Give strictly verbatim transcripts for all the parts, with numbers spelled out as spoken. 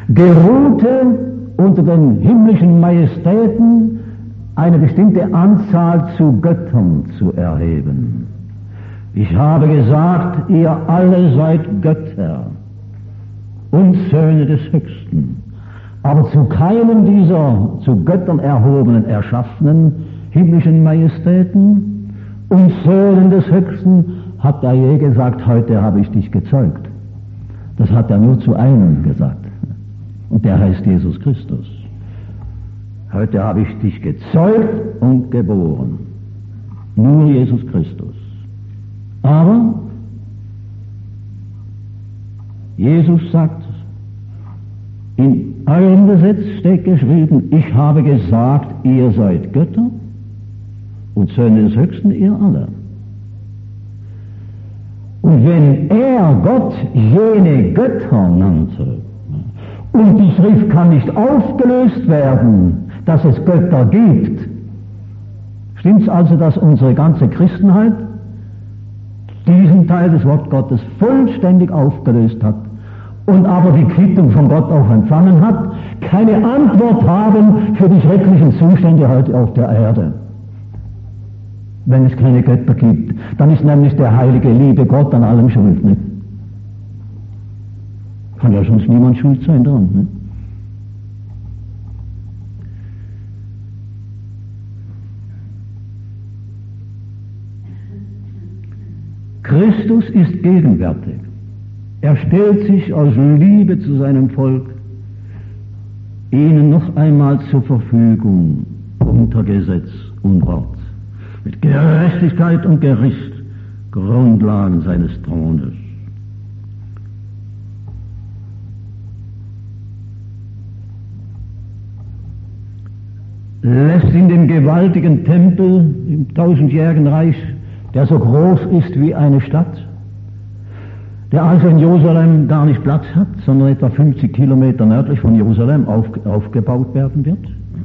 geruhte unter den himmlischen Majestäten eine bestimmte Anzahl zu Göttern zu erheben. Ich habe gesagt, ihr alle seid Götter und Söhne des Höchsten. Aber zu keinem dieser zu Göttern erhobenen, erschaffenen himmlischen Majestäten und Söhnen des Höchsten hat er je gesagt, heute habe ich dich gezeugt. Das hat er nur zu einem gesagt. Und der heißt Jesus Christus. Heute habe ich dich gezeugt und geboren. Nur Jesus Christus. Aber Jesus sagt, in eurem Gesetz steht geschrieben, ich habe gesagt, ihr seid Götter und Söhne des Höchsten, ihr alle. Und wenn er Gott jene Götter nannte, und die Schrift kann nicht aufgelöst werden, dass es Götter gibt, stimmt's also, dass unsere ganze Christenheit diesen Teil des Wort Gottes vollständig aufgelöst hat und aber die Quittung von Gott auch empfangen hat, keine Antwort haben für die schrecklichen Zustände heute auf der Erde. Wenn es keine Götter gibt, dann ist nämlich der heilige, liebe Gott an allem schuld. Nicht? Kann ja sonst niemand schuld sein dran. Nicht? Christus ist gegenwärtig. Er stellt sich aus Liebe zu seinem Volk ihnen noch einmal zur Verfügung unter Gesetz und Wort, mit Gerechtigkeit und Gericht, Grundlagen seines Thrones. Lässt in dem gewaltigen Tempel im tausendjährigen Reich, der so groß ist wie eine Stadt, der also in Jerusalem gar nicht Platz hat, sondern etwa fünfzig Kilometer nördlich von Jerusalem auf, aufgebaut werden wird,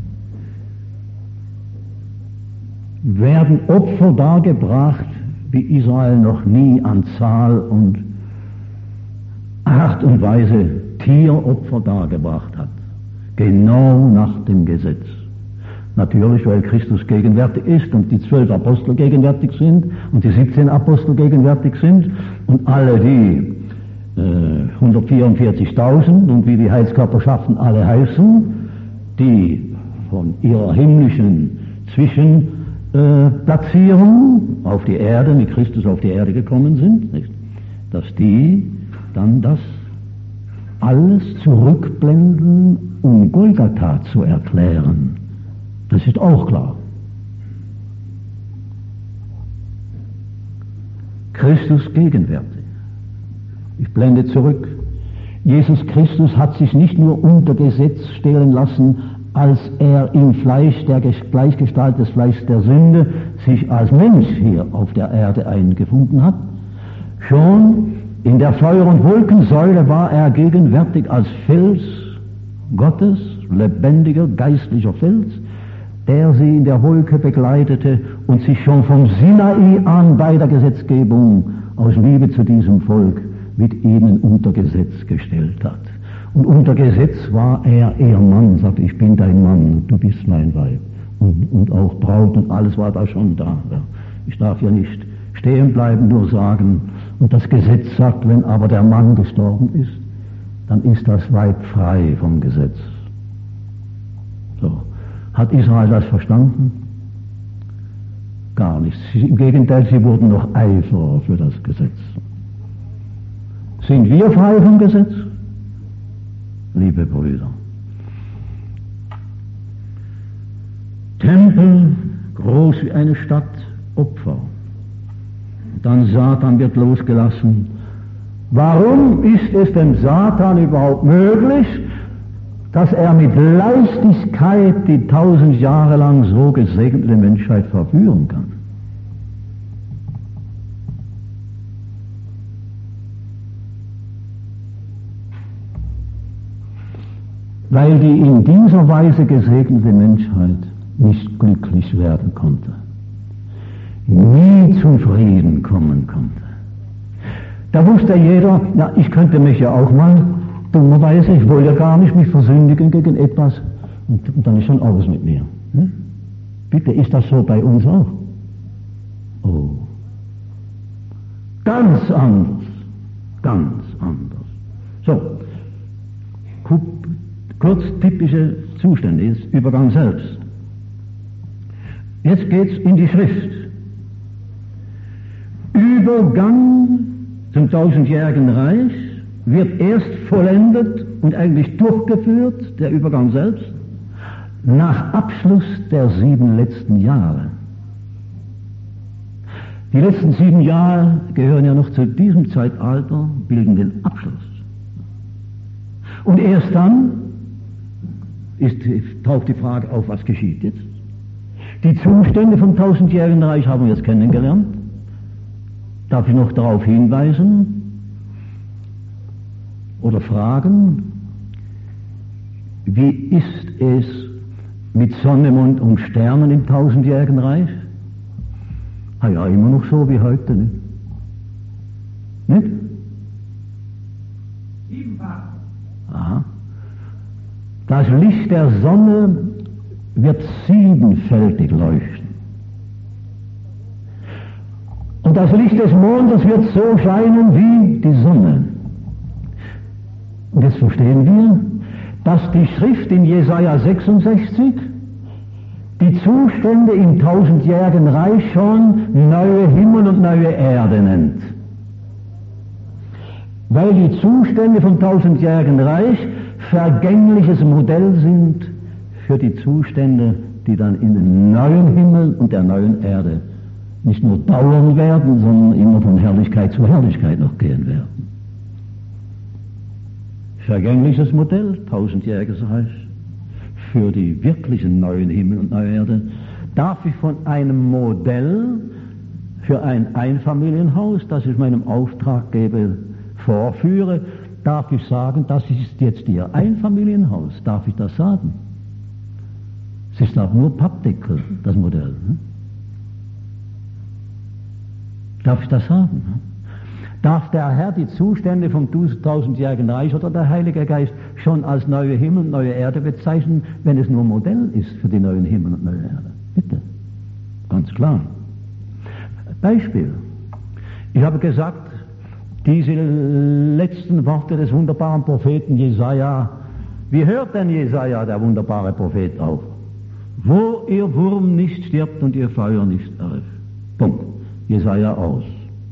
werden Opfer dargebracht, wie Israel noch nie an Zahl und Art und Weise Tieropfer dargebracht hat. Genau nach dem Gesetz. Natürlich, weil Christus gegenwärtig ist und die zwölf Apostel gegenwärtig sind und die siebzehn Apostel gegenwärtig sind und alle die äh, hundertvierundvierzigtausend und wie die Heilskörperschaften alle heißen, die von ihrer himmlischen Zwischenplatzierung äh, auf die Erde, mit Christus auf die Erde gekommen sind, nicht? Dass die dann das alles zurückblenden, um Golgatha zu erklären. Das ist auch klar. Christus gegenwärtig. Ich blende zurück. Jesus Christus hat sich nicht nur unter Gesetz stellen lassen, als er im Fleisch der Gleichgestalt des Fleischs der Sünde sich als Mensch hier auf der Erde eingefunden hat. Schon in der Feuer- und Wolkensäule war er gegenwärtig als Fels Gottes, lebendiger, geistlicher Fels, der sie in der Wolke begleitete und sich schon vom Sinai an bei der Gesetzgebung aus Liebe zu diesem Volk mit ihnen unter Gesetz gestellt hat. Und unter Gesetz war er ihr Mann, sagte, ich bin dein Mann, du bist mein Weib. Und, und auch Braut und alles war da schon da. Ich darf ja nicht stehen bleiben, nur sagen, und das Gesetz sagt, wenn aber der Mann gestorben ist, dann ist das Weib frei vom Gesetz. So. Hat Israel das verstanden? Gar nicht. Sie, im Gegenteil, sie wurden noch Eiferer für das Gesetz. Sind wir frei vom Gesetz? Liebe Brüder. Tempel, groß wie eine Stadt, Opfer. Dann Satan wird losgelassen. Warum ist es dem Satan überhaupt möglich, dass er mit Leichtigkeit die tausend Jahre lang so gesegnete Menschheit verführen kann? Weil die in dieser Weise gesegnete Menschheit nicht glücklich werden konnte, nie zum Frieden kommen konnte. Da wusste jeder, ja, ich könnte mich ja auch mal dummerweise, ich wollte ja gar nicht mich versündigen gegen etwas und, und dann ist schon alles mit mir. Hm? Bitte, ist das so bei uns auch? Oh. Ganz anders. Ganz anders. So. Kurz typische Zustände, jetzt Übergang selbst. Jetzt geht's in die Schrift. Übergang zum tausendjährigen Reich wird erst vollendet und eigentlich durchgeführt, der Übergang selbst, nach Abschluss der sieben letzten Jahre. Die letzten sieben Jahre gehören ja noch zu diesem Zeitalter, bilden den Abschluss. Und erst dann ist, taucht die Frage auf, was geschieht jetzt? Die Zustände vom tausendjährigen Reich haben wir jetzt kennengelernt. Darf ich noch darauf hinweisen oder fragen, wie ist es mit Sonne, Mond und Sternen im tausendjährigen Reich? Ah ja, immer noch so wie heute, nicht? Nicht? Siebenfach. Aha. Das Licht der Sonne wird siebenfältig leuchten. Und das Licht des Mondes wird so scheinen wie die Sonne. Und jetzt verstehen wir, dass die Schrift in Jesaja sechsundsechzig die Zustände im tausendjährigen Reich schon neue Himmel und neue Erde nennt. Weil die Zustände vom tausendjährigen Reich vergängliches Modell sind für die Zustände, die dann in den neuen Himmel und der neuen Erde nicht nur dauern werden, sondern immer von Herrlichkeit zu Herrlichkeit noch gehen werden. Vergängliches Modell, tausendjähriges Reich, für die wirklichen neuen Himmel und neue Erde. Darf ich von einem Modell für ein Einfamilienhaus, das ich meinem Auftraggeber vorführe, darf ich sagen, das ist jetzt Ihr Einfamilienhaus. Darf ich das sagen? Es ist auch nur Pappdeckel, das Modell. Ne? Darf ich das sagen? Ne? Darf der Herr die Zustände vom tausendjährigen Reich oder der Heilige Geist schon als neue Himmel und neue Erde bezeichnen, wenn es nur Modell ist für die neuen Himmel und neue Erde? Bitte. Ganz klar. Beispiel. Ich habe gesagt, diese letzten Worte des wunderbaren Propheten Jesaja, wie hört denn Jesaja, der wunderbare Prophet, auf? Wo ihr Wurm nicht stirbt und ihr Feuer nicht erlischt. Punkt. Jesaja aus.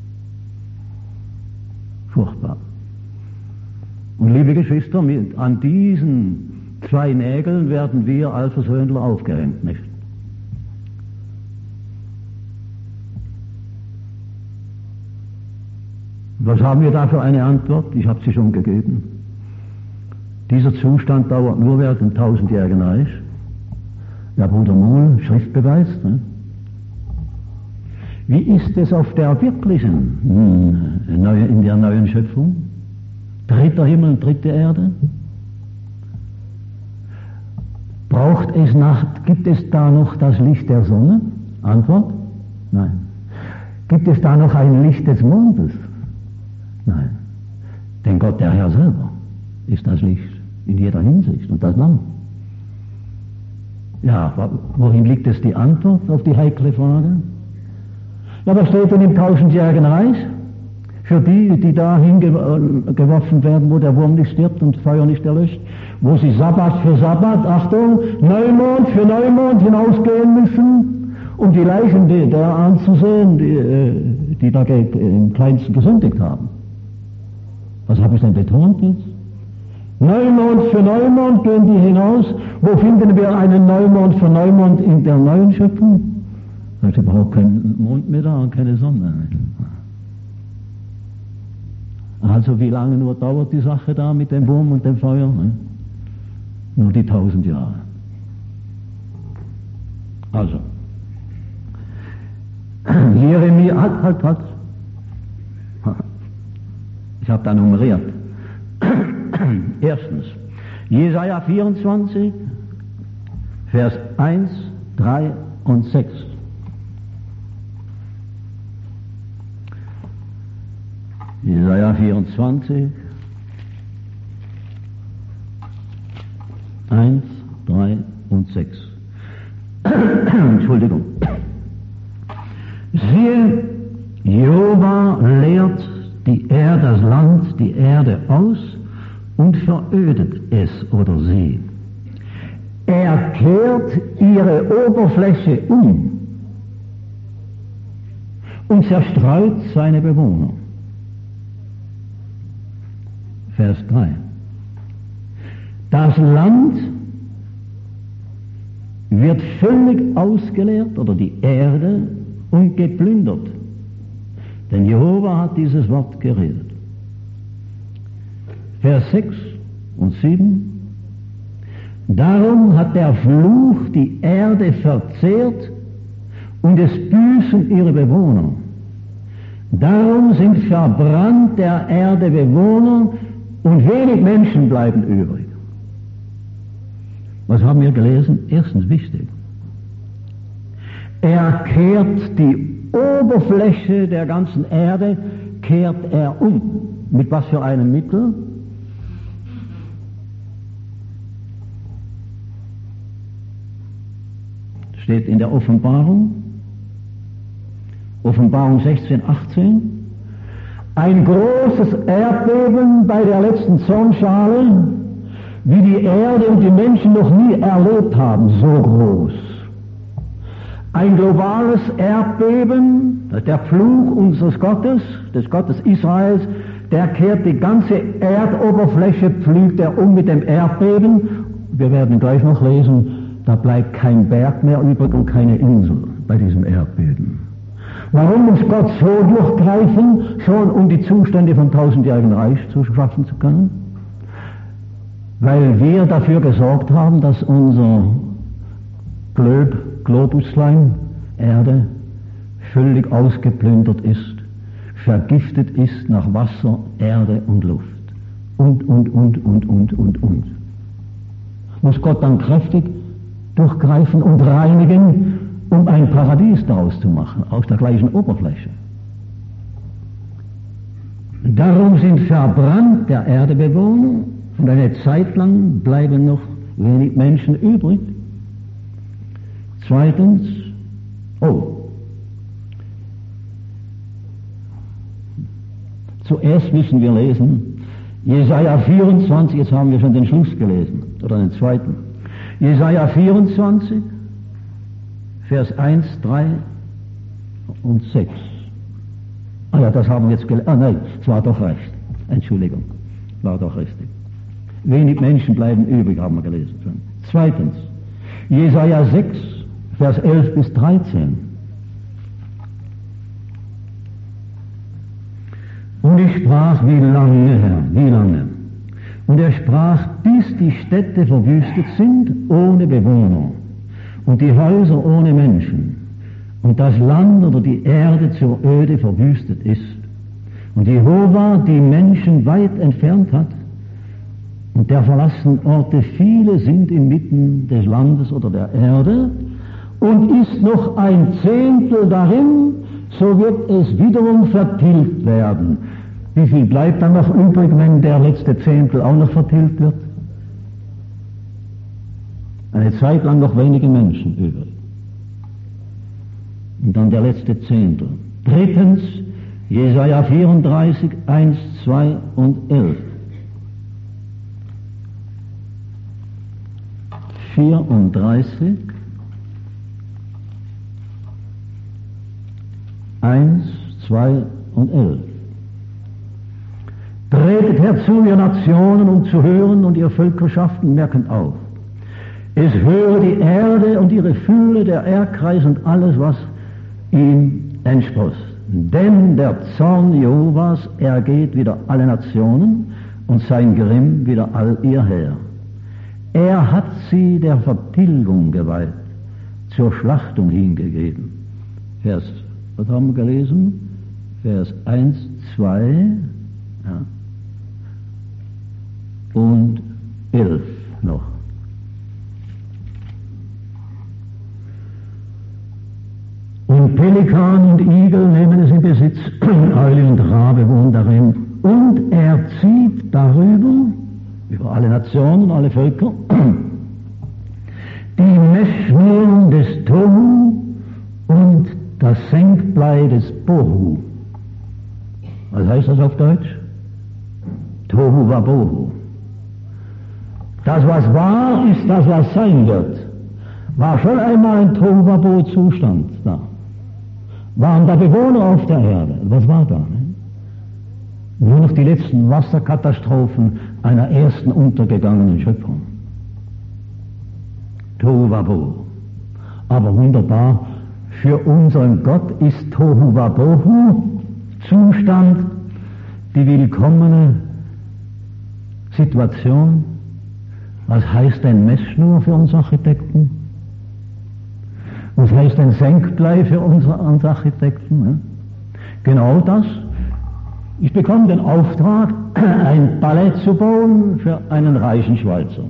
Furchtbar. Und liebe Geschwister, mit, an diesen zwei Nägeln werden wir als Versöhnler aufgehängt, nicht? Was haben wir da für eine Antwort? Ich habe sie schon gegeben. Dieser Zustand dauert nur während dem tausendjährigen Reich. Der Bruder Mohl, Schriftbeweis. Ne? Wie ist es auf der wirklichen, in der neuen Schöpfung? Dritter Himmel und dritte Erde? Braucht es nach, gibt es da noch das Licht der Sonne? Antwort? Nein. Gibt es da noch ein Licht des Mondes? Nein. Denn Gott, der Herr selber, ist das Licht in jeder Hinsicht und das Lamm. Ja, worin liegt es die Antwort auf die heikle Frage? Ja, was steht denn im tausendjährigen Reich? Für die, die da hingeworfen werden, wo der Wurm nicht stirbt und Feuer nicht erlöscht, wo sie Sabbat für Sabbat, Achtung, Neumond für Neumond hinausgehen müssen, um die Leichen der anzusehen, die, die da im Kleinsten gesündigt haben. Was habe ich denn betont jetzt? Neumond für Neumond gehen die hinaus. Wo finden wir einen Neumond für Neumond in der neuen Schöpfung? Da ist überhaupt kein Mond mehr da und keine Sonne. Also wie lange nur dauert die Sache da mit dem Wurm und dem Feuer? Ne? Nur die tausend Jahre. Also, Jeremia, halt, halt, halt. Ich habe da nummeriert. Erstens, Jesaja vierundzwanzig, Vers eins, drei und sechs. Jesaja vierundzwanzig, sechs. Entschuldigung. Siehe, Jehova lehrt die Erde, das Land, die Erde aus und verödet es oder sie. Er kehrt ihre Oberfläche um und zerstreut seine Bewohner. Vers drei. Das Land wird völlig ausgeleert, oder die Erde, und geplündert. Denn Jehova hat dieses Wort geredet. Vers sechs und sieben. Darum hat der Fluch die Erde verzehrt und es büßen ihre Bewohner. Darum sind verbrannt der Erde Bewohner und wenig Menschen bleiben übrig. Was haben wir gelesen? Erstens wichtig. Er kehrt die Oberfläche der ganzen Erde, kehrt er um. Mit was für einem Mittel? Steht in der Offenbarung, Offenbarung sechzehn, achtzehn. Ein großes Erdbeben bei der letzten Zornschale, wie die Erde und die Menschen noch nie erlebt haben, so groß. Ein globales Erdbeben, das ist der Fluch unseres Gottes, des Gottes Israels, der kehrt die ganze Erdoberfläche, pflügt er um mit dem Erdbeben. Wir werden gleich noch lesen, da bleibt kein Berg mehr übrig und keine Insel bei diesem Erdbeben. Warum muss Gott so durchgreifen, schon um die Zustände vom tausendjährigen Reich zu schaffen zu können? Weil wir dafür gesorgt haben, dass unser Glöb, Globuslein, Erde, völlig ausgeplündert ist, vergiftet ist nach Wasser, Erde und Luft. Und, und, und, und, und, und, und. Muss Gott dann kräftig durchgreifen und reinigen, um ein Paradies daraus zu machen, aus der gleichen Oberfläche. Darum sind verbrannt der Erdebewohner und eine Zeit lang bleiben noch wenig Menschen übrig. Zweitens, oh, zuerst müssen wir lesen, Jesaja vierundzwanzig, jetzt haben wir schon den Schluss gelesen, oder den zweiten. Jesaja vierundzwanzig, Vers eins, drei und sechs. Ah ja, das haben wir jetzt gelesen. Ah nein, es war doch recht. Entschuldigung, war doch richtig. Wenig Menschen bleiben übrig, haben wir gelesen. Zweitens, Jesaja sechs, Vers elf bis dreizehn. Und ich sprach, wie lange, Herr, wie lange? Und er sprach, bis die Städte verwüstet sind, ohne Bewohner, und die Häuser ohne Menschen, und das Land oder die Erde zur Öde verwüstet ist, und Jehova die Menschen weit entfernt hat, und der verlassenen Orte viele sind inmitten des Landes oder der Erde, und ist noch ein Zehntel darin, so wird es wiederum vertilgt werden. Wie viel bleibt dann noch übrig, wenn der letzte Zehntel auch noch vertilgt wird? Eine Zeit lang noch wenige Menschen übrig. Und dann der letzte Zehntel. Drittens, Jesaja vierunddreißig, eins, zwei und elf. vierunddreißig, eins, zwei und elf. Tretet herzu, ihr Nationen, um zu hören, und ihr Völkerschaften merkend auf. Es höre die Erde und ihre Fülle, der Erdkreis und alles, was ihm entspross. Denn der Zorn Jehovas ergeht wider alle Nationen und sein Grimm wider all ihr Heer. Er hat sie der Vertilgung geweiht, zur Schlachtung hingegeben. Vers, was haben wir gelesen? Vers eins, zwei ja, und elf noch. Und Pelikan und Igel nehmen es in Besitz, Eule und Rabe wohnen darin. Und er zieht darüber, über alle Nationen, alle Völker, die Messschnüren des Tohu und das Senkblei des Bohu. Was heißt das auf Deutsch? Tohu Wabohu. Das, was war, ist das, was sein wird. War schon einmal ein Tohu Wabohu Zustand da. Waren da Bewohner auf der Erde? Was war da? Ne? Nur noch die letzten Wasserkatastrophen einer ersten untergegangenen Schöpfung. Tohu Wabohu. Aber wunderbar, für unseren Gott ist Tohu Wabohu Zustand die willkommene Situation. Was heißt ein Messschnur für uns Architekten? Was heißt ein Senkblei für unsere Architekten? Ne? Genau das. Ich bekomme den Auftrag, ein Ballett zu bauen für einen reichen Schweizer.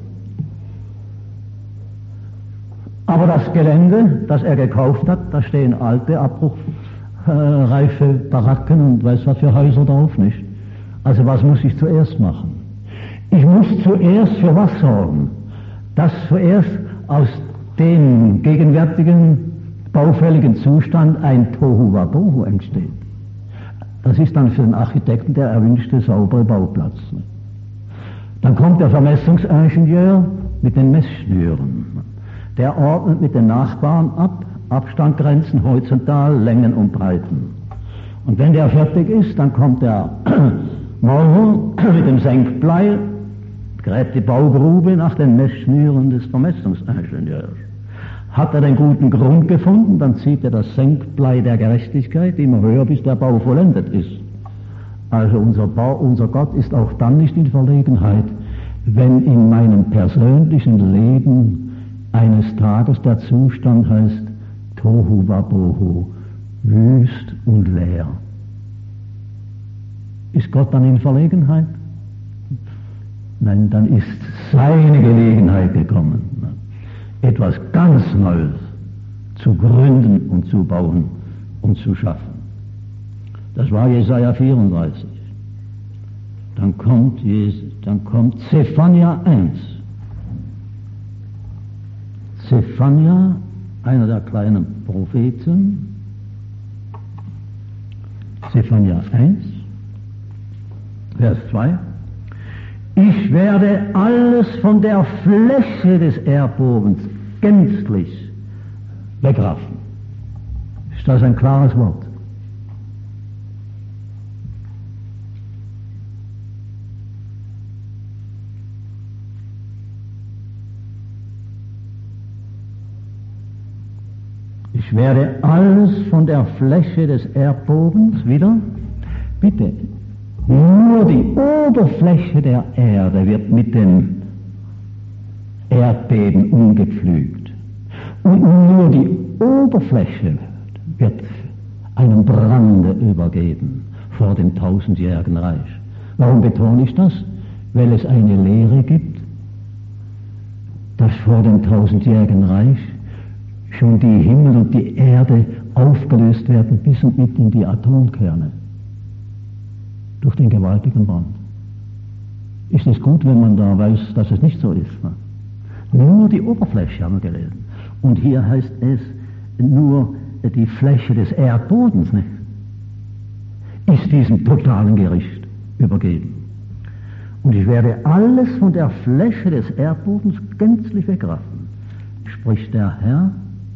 Aber das Gelände, das er gekauft hat, da stehen alte, abbruchreife Baracken und weiß was für Häuser drauf, nicht? Also was muss ich zuerst machen? Ich muss zuerst für was sorgen? Dass zuerst aus dem gegenwärtigen baufälligen Zustand ein Tohu Wabohu entsteht. Das ist dann für den Architekten der erwünschte saubere Bauplatz. Dann kommt der Vermessungsingenieur mit den Messschnüren. Der ordnet mit den Nachbarn ab, Abstandgrenzen, horizontal, Längen und Breiten. Und wenn der fertig ist, dann kommt der Maurer mit dem Senkblei, gräbt die Baugrube nach den Messschnüren des Vermessungsingenieurs. Hat er den guten Grund gefunden, dann zieht er das Senkblei der Gerechtigkeit immer höher, bis der Bau vollendet ist. Also unser, Bau, unser Gott ist auch dann nicht in Verlegenheit, wenn in meinem persönlichen Leben eines Tages der Zustand heißt Tohu Wabohu, wüst und leer. Ist Gott dann in Verlegenheit? Nein, dann ist seine Gelegenheit gekommen, etwas ganz Neues zu gründen und zu bauen und zu schaffen. Das war Jesaja vierunddreißig. Dann kommt, Jesus, dann kommt Zephania eins. Zephania, einer der kleinen Propheten, Zephania eins, Vers zwei. Ich werde alles von der Fläche des Erdbodens gänzlich wegraffen. Ist das ein klares Wort? Ich werde alles von der Fläche des Erdbodens wieder, bitte, nur die Oberfläche der Erde wird mit dem Erdbeben umgepflügt. Und nur die Oberfläche wird einem Brande übergeben vor dem tausendjährigen Reich. Warum betone ich das? Weil es eine Lehre gibt, dass vor dem tausendjährigen Reich schon die Himmel und die Erde aufgelöst werden bis und mit in die Atomkerne durch den gewaltigen Brand. Ist es gut, wenn man da weiß, dass es nicht so ist? Ne? Nur die Oberfläche haben wir gelesen. Und hier heißt es nur die Fläche des Erdbodens, nicht? Ist diesem totalen Gericht übergeben. Und ich werde alles von der Fläche des Erdbodens gänzlich wegraffen, spricht der Herr.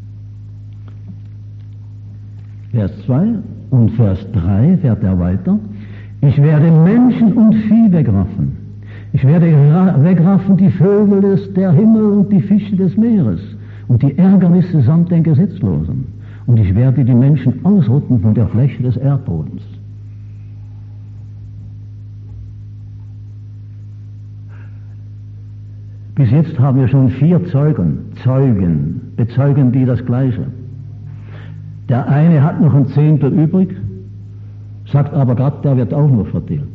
Vers zwei und Vers drei fährt er weiter. Ich werde Menschen und Vieh wegraffen. Ich werde wegraffen die Vögel des, der Himmel und die Fische des Meeres und die Ärgernisse samt den Gesetzlosen. Und ich werde die Menschen ausrotten von der Fläche des Erdbodens. Bis jetzt haben wir schon vier Zeugen, Zeugen, bezeugen die das Gleiche. Der eine hat noch ein Zehntel übrig, sagt aber Gott, der wird auch nur vertilgt.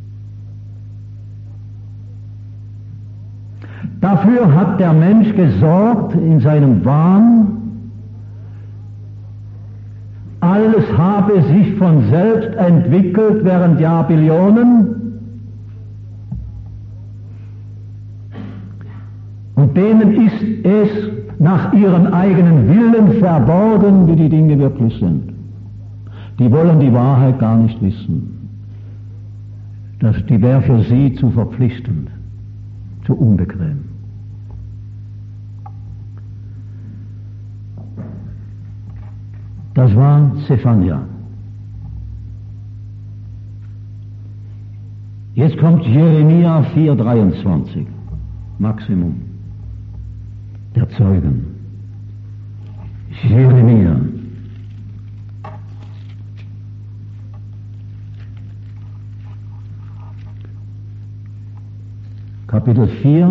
Dafür hat der Mensch gesorgt in seinem Wahn, alles habe sich von selbst entwickelt während Jahrbillonen. Und denen ist es nach ihrem eigenen Willen verborgen, wie die Dinge wirklich sind. Die wollen die Wahrheit gar nicht wissen. Das, die wäre für sie zu verpflichtend, zu unbequem. Das war Zephania. Jetzt kommt Jeremia vier dreiundzwanzig, Maximum der Zeugen. Jeremia. Kapitel vier,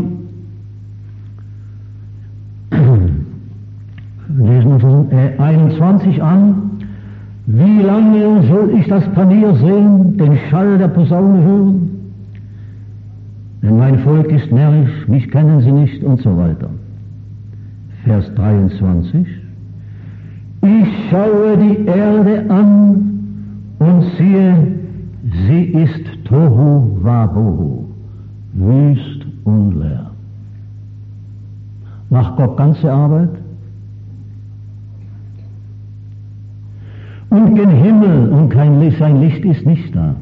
lesen wir von einundzwanzig an. Wie lange soll ich das Panier sehen, den Schall der Posaune hören? Denn mein Volk ist närrisch, mich kennen sie nicht und so weiter. Vers dreiundzwanzig. Ich schaue die Erde an und siehe, sie ist Tohu Wabohu, wüst und leer. Macht Gott ganze Arbeit? Und den Himmel und kein Licht, sein Licht ist nicht da.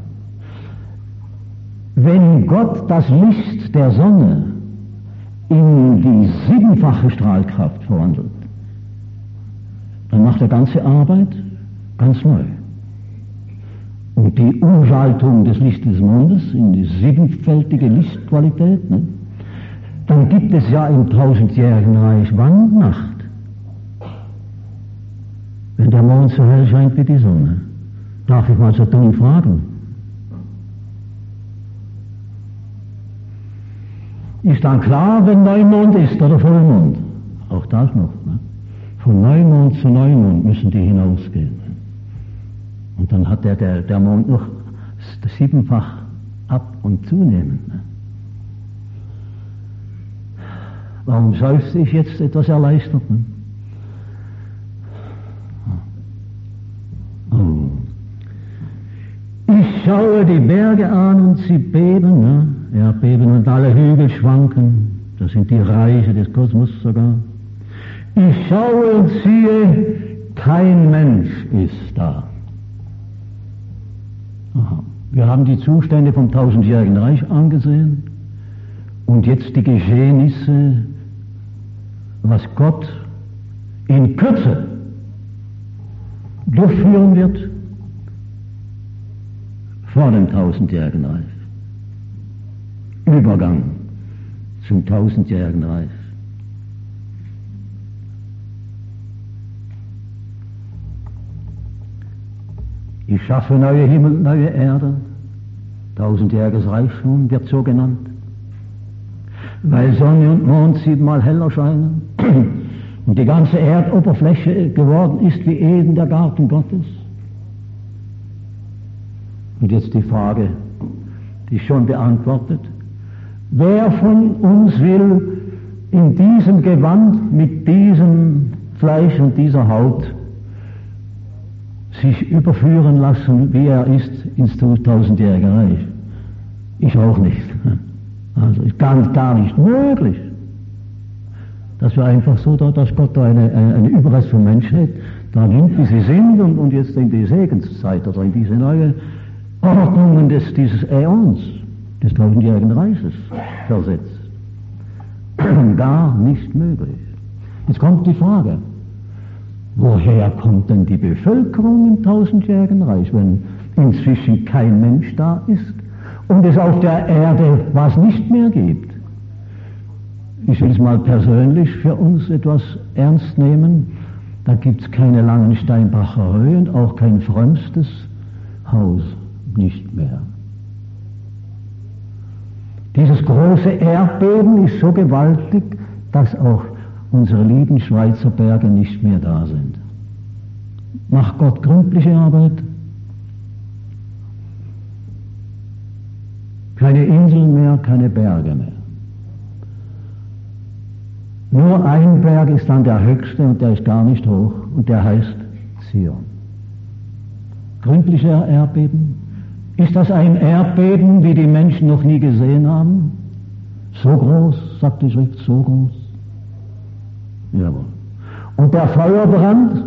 Wenn Gott das Licht der Sonne in die siebenfache Strahlkraft verwandelt, dann macht er ganze Arbeit ganz neu. Und die Umschaltung des Lichtes des Mondes in die siebenfältige Lichtqualität, ne? Dann gibt es ja im tausendjährigen Reich wann Nacht. Wenn der Mond so hell scheint wie die Sonne. Darf ich mal so dumm fragen? Ist dann klar, wenn Neumond ist oder Vollmond? Auch das noch. Ne? Von Neumond zu Neumond müssen die hinausgehen. Ne? Und dann hat der, der, der Mond noch siebenfach ab- und zunehmen. Ne? Warum seufze ich jetzt etwas erleichtert? Ne? Oh. Ich schaue die Berge an und sie beben, ne? Erdbeben und alle Hügel schwanken. Das sind die Reiche des Kosmos sogar. Ich schaue und siehe, kein Mensch ist da. Aha. Wir haben die Zustände vom tausendjährigen Reich angesehen und jetzt die Geschehnisse, was Gott in Kürze durchführen wird vor dem tausendjährigen Reich. Übergang zum tausendjährigen Reich. Ich schaffe neue Himmel, neue Erde. Tausendjähriges Reich schon wird so genannt, weil Sonne und Mond siebenmal heller scheinen und die ganze Erdoberfläche geworden ist wie Eden, der Garten Gottes. Und jetzt die Frage, die ist schon beantwortet. Wer von uns will in diesem Gewand, mit diesem Fleisch und dieser Haut sich überführen lassen, wie er ist, ins tausendjährige Reich? Ich auch nicht. Also ist gar, gar nicht möglich, dass wir einfach so, dass Gott da eine, eine, eine Überrest von Menschheit da nimmt, wie sie sind, und, und jetzt in die Segenszeit oder in diese neue Ordnungen des, dieses Äons, des tausendjährigen Reiches versetzt. Gar nicht möglich. Jetzt kommt die Frage, woher kommt denn die Bevölkerung im tausendjährigen Reich, wenn inzwischen kein Mensch da ist und es auf der Erde was nicht mehr gibt? Ich will es mal persönlich für uns etwas ernst nehmen. Da gibt es keine langen Steinbacher Höhen, auch kein frömmstes Haus nicht mehr. Dieses große Erdbeben ist so gewaltig, dass auch unsere lieben Schweizer Berge nicht mehr da sind. Macht Gott gründliche Arbeit? Keine Inseln mehr, keine Berge mehr. Nur ein Berg ist dann der höchste und der ist gar nicht hoch und der heißt Zion. Gründliche Erdbeben? Ist das ein Erdbeben, wie die Menschen noch nie gesehen haben? So groß, sagt die Schrift, so groß. Jawohl. Und der Feuerbrand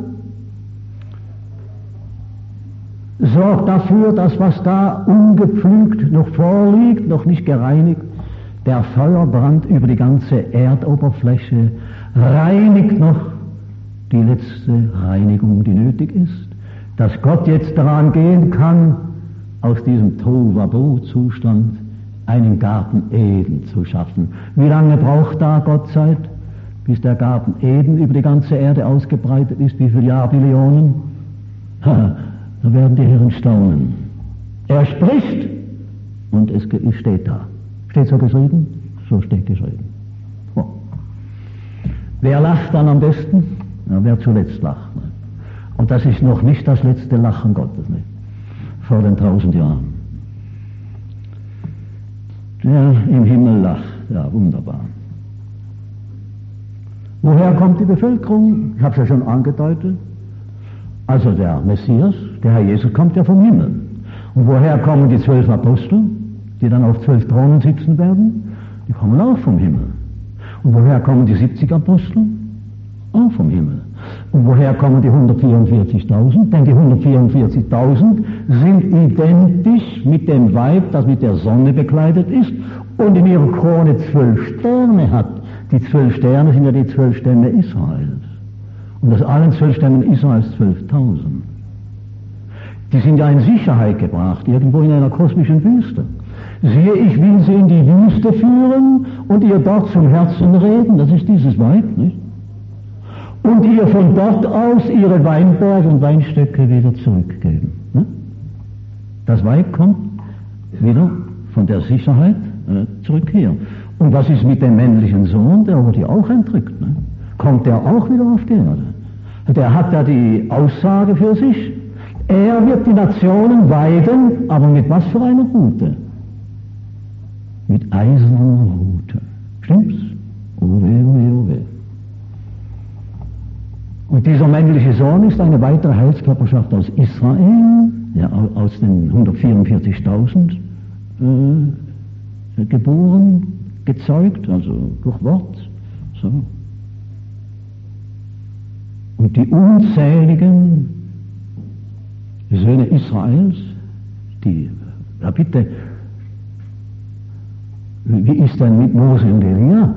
sorgt dafür, dass was da ungepflügt noch vorliegt, noch nicht gereinigt, der Feuerbrand über die ganze Erdoberfläche reinigt noch die letzte Reinigung, die nötig ist, dass Gott jetzt daran gehen kann, aus diesem Tohuwabohu-Zustand einen Garten Eden zu schaffen. Wie lange braucht da Gott Zeit, bis der Garten Eden über die ganze Erde ausgebreitet ist? Wie viele Jahrmillionen? Ha, da werden die Herren staunen. Er spricht und es steht da. Steht so geschrieben? So steht geschrieben. Oh. Wer lacht dann am besten? Ja, wer zuletzt lacht. Ne? Und das ist noch nicht das letzte Lachen Gottes, nicht? Vor den tausend Jahren. Der im Himmel lacht, ja, wunderbar. Woher kommt die Bevölkerung? Ich habe es ja schon angedeutet. Also der Messias, der Herr Jesus, kommt ja vom Himmel. Und woher kommen die zwölf Apostel, die dann auf zwölf Thronen sitzen werden? Die kommen auch vom Himmel. Und woher kommen die siebzig Apostel? Auch vom Himmel. Und woher kommen die hundertvierundvierzigtausend? Denn die hundertvierundvierzigtausend sind identisch mit dem Weib, das mit der Sonne bekleidet ist und in ihrer Krone zwölf Sterne hat. Die zwölf Sterne sind ja die zwölf Stämme Israels. Und aus allen zwölf Stämmen Israels zwölftausend. Die sind ja in Sicherheit gebracht, irgendwo in einer kosmischen Wüste. Siehe, ich will sie in die Wüste führen und ihr dort zum Herzen reden. Das ist dieses Weib, nicht? Und ihr von dort aus ihre Weinberge und Weinstöcke wieder zurückgeben. Ne? Das Weib kommt wieder von der Sicherheit äh, zurück hier. Und was ist mit dem männlichen Sohn? Der wurde ja auch entrückt. Ne? Kommt der auch wieder auf die Erde? Der hat ja die Aussage für sich. Er wird die Nationen weiden, aber mit was für einer Rute? Mit eiserner Rute. Stimmt's? Oh weh, oh weh, oh weh. Und dieser männliche Sohn ist eine weitere Heilskörperschaft aus Israel, ja, aus den hundertvierundvierzigtausend äh, geboren, gezeugt, also durch Wort. So. Und die unzähligen Söhne Israels, die, ja bitte, wie ist denn mit Mose und Elia?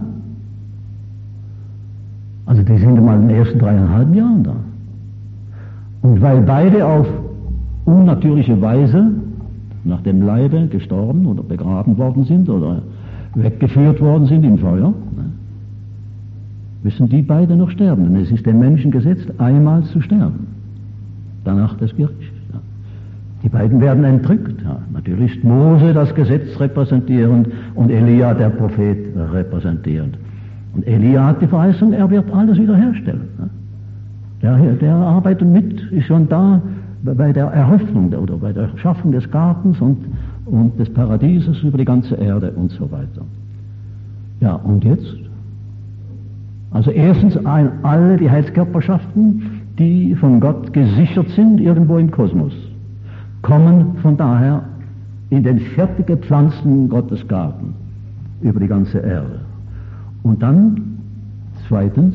Also die sind mal in den ersten dreieinhalb Jahren da. Und weil beide auf unnatürliche Weise nach dem Leibe gestorben oder begraben worden sind oder weggeführt worden sind im Feuer, ne, müssen die beide noch sterben. Denn es ist dem Menschen gesetzt, einmal zu sterben. Danach das Gericht. Ja. Die beiden werden entrückt. Ja. Natürlich ist Mose das Gesetz repräsentierend und Elia der Prophet repräsentierend. Und Elia hat die Verheißung, er wird alles wiederherstellen. Der, der arbeitet mit, ist schon da bei der Eröffnung oder bei der Schaffung des Gartens und, und des Paradieses über die ganze Erde und so weiter. Ja, und jetzt? Also erstens ein, alle die Heilskörperschaften, die von Gott gesichert sind, irgendwo im Kosmos, kommen von daher in den fertig gepflanzten Gottesgarten über die ganze Erde. Und dann, zweitens,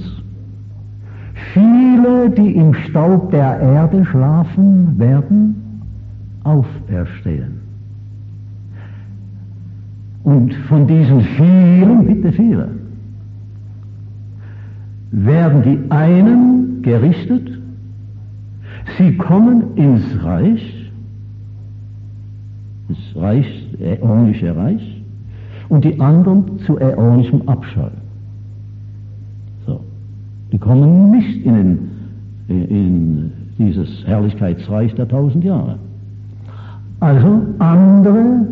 viele, die im Staub der Erde schlafen, werden auferstehen. Und von diesen vielen, bitte viele, werden die einen gerichtet, sie kommen ins Reich, das Reich, das äonische Reich, und die anderen zu äonischem Abscheu. So. Die kommen nicht in, den, in dieses Herrlichkeitsreich der tausend Jahre. Also andere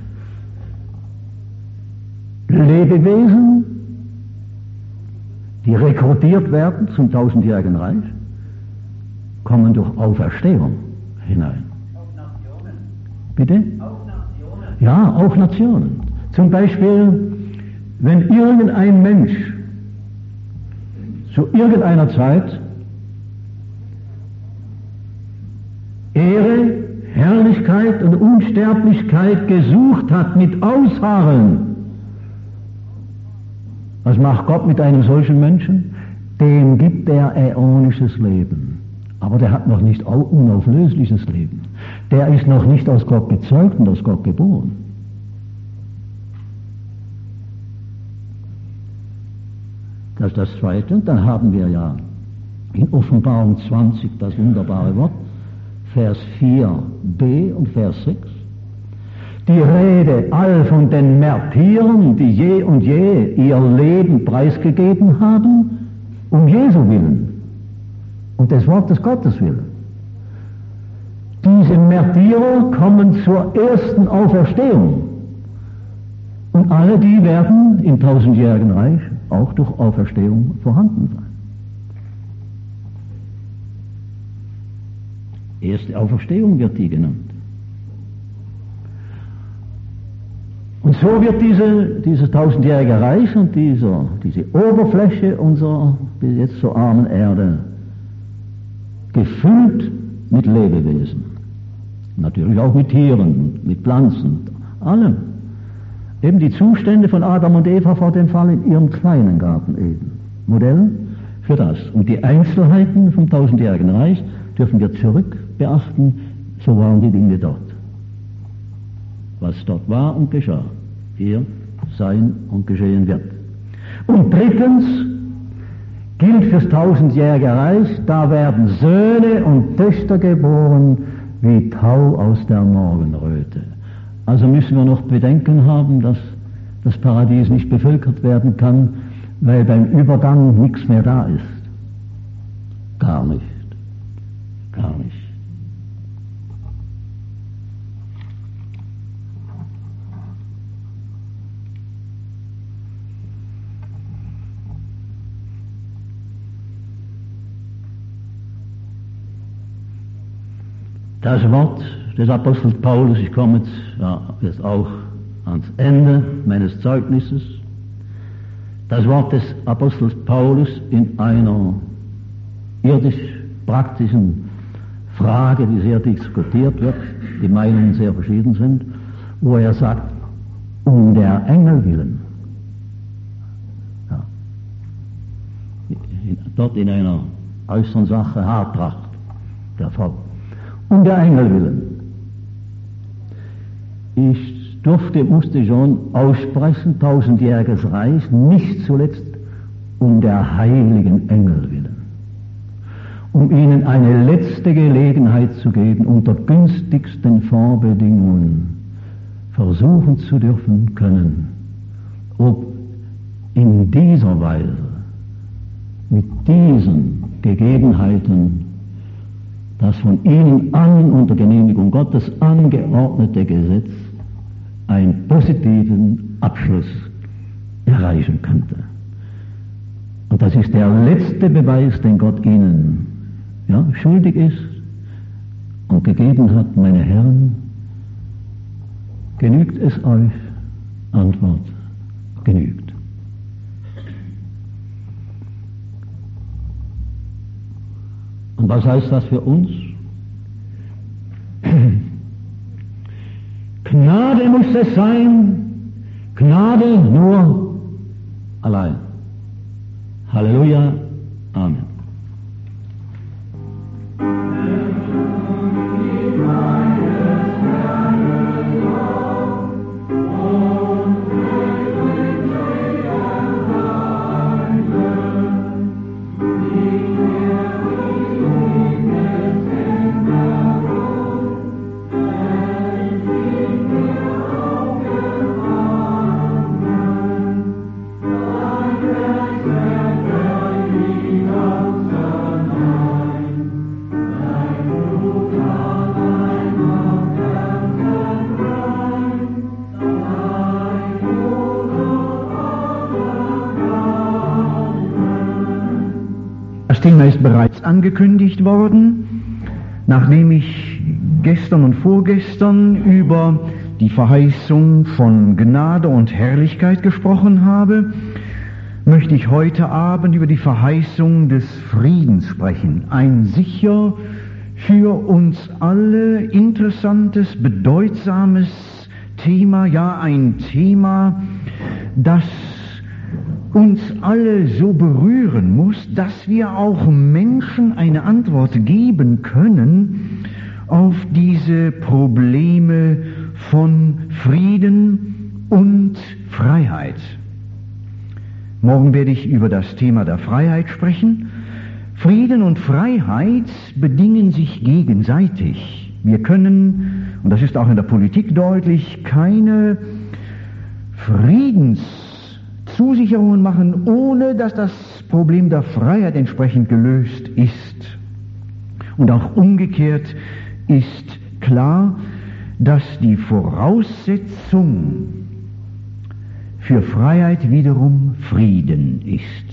Lebewesen, die rekrutiert werden zum tausendjährigen Reich, kommen durch Auferstehung hinein. Auch Nationen. Bitte? Auch Nationen. Ja, auch Nationen. Zum Beispiel, wenn irgendein Mensch zu irgendeiner Zeit Ehre, Herrlichkeit und Unsterblichkeit gesucht hat mit Ausharren Was macht Gott mit einem solchen Menschen? Dem gibt er äonisches Leben. Aber der hat noch nicht unauflösliches Leben. Der ist noch nicht aus Gott gezeugt und aus Gott geboren. Das ist das Zweite. Und dann haben wir ja in Offenbarung zwanzig das wunderbare Wort, Vers vier b und Vers sechs. Die Rede all von den Märtyrern, die je und je ihr Leben preisgegeben haben, um Jesu willen und des Wortes Gottes willen. Diese Märtyrer kommen zur ersten Auferstehung. Und alle die werden im tausendjährigen Reich auch durch Auferstehung vorhanden sein. Erste Auferstehung wird die genannt. Und so wird diese, dieses tausendjährige Reich und dieser, diese Oberfläche unserer bis jetzt so armen Erde gefüllt mit Lebewesen. Natürlich auch mit Tieren, mit Pflanzen, allem. Eben die Zustände von Adam und Eva vor dem Fall in ihrem kleinen Garten Eden. Modell für das. Und die Einzelheiten vom tausendjährigen Reich dürfen wir zurück beachten, so waren die Dinge dort. Was dort war und geschah, hier sein und geschehen wird. Und drittens gilt fürs tausendjährige Reich, da werden Söhne und Töchter geboren wie Tau aus der Morgenröte. Also müssen wir noch Bedenken haben, dass das Paradies nicht bevölkert werden kann, weil beim Übergang nichts mehr da ist. Gar nicht. Gar nicht. Das Wort des Apostels Paulus, ich komme jetzt, ja, jetzt auch ans Ende meines Zeugnisses, das Wort des Apostels Paulus in einer irdisch-praktischen Frage, die sehr diskutiert wird, die Meinungen sehr verschieden sind, wo er sagt, um der Engel willen. Ja. Dort in einer äußeren Sache Haartracht der Frau. Um der Engel willen. Ich durfte, musste schon aussprechen, tausendjähriges Reich, nicht zuletzt um der heiligen Engel willen. Um ihnen eine letzte Gelegenheit zu geben, unter günstigsten Vorbedingungen versuchen zu dürfen können, ob in dieser Weise, mit diesen Gegebenheiten, das von ihnen an unter Genehmigung Gottes angeordnete Gesetz einen positiven Abschluss erreichen könnte. Und das ist der letzte Beweis, den Gott ihnen ja, schuldig ist und gegeben hat, meine Herren, genügt es euch? Antwort, genügt. Und was heißt das für uns? Gnade muss es sein, Gnade nur allein. Halleluja, Amen. Das Thema ist bereits angekündigt worden, nachdem ich gestern und vorgestern über die Verheißung von Gnade und Herrlichkeit gesprochen habe, möchte ich heute Abend über die Verheißung des Friedens sprechen. Ein sicher für uns alle interessantes, bedeutsames Thema, ja ein Thema, das uns alle so berühren muss, dass wir auch Menschen eine Antwort geben können auf diese Probleme von Frieden und Freiheit. Morgen werde ich über das Thema der Freiheit sprechen. Frieden und Freiheit bedingen sich gegenseitig. Wir können, und das ist auch in der Politik deutlich, keine Friedenszusicherungen machen, ohne dass das Problem der Freiheit entsprechend gelöst ist. Und auch umgekehrt ist klar, dass die Voraussetzung für Freiheit wiederum Frieden ist.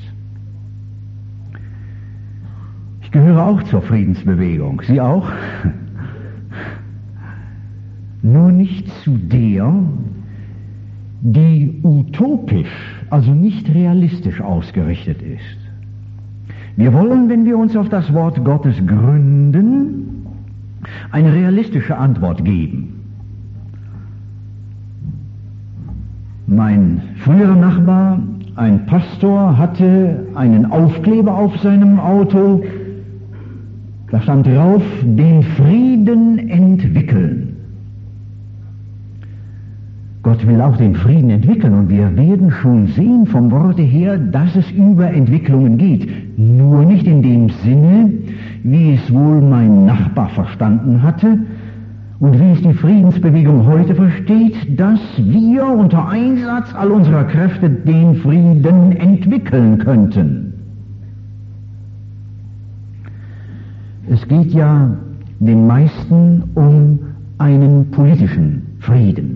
Ich gehöre auch zur Friedensbewegung. Sie auch? Nur nicht zu der, die utopisch, also nicht realistisch ausgerichtet ist. Wir wollen, wenn wir uns auf das Wort Gottes gründen, eine realistische Antwort geben. Mein früherer Nachbar, ein Pastor, hatte einen Aufkleber auf seinem Auto. Da stand drauf, den Frieden entwickeln. Gott will auch den Frieden entwickeln und wir werden schon sehen vom Worte her, dass es über Entwicklungen geht. Nur nicht in dem Sinne, wie es wohl mein Nachbar verstanden hatte und wie es die Friedensbewegung heute versteht, dass wir unter Einsatz all unserer Kräfte den Frieden entwickeln könnten. Es geht ja den meisten um einen politischen Frieden.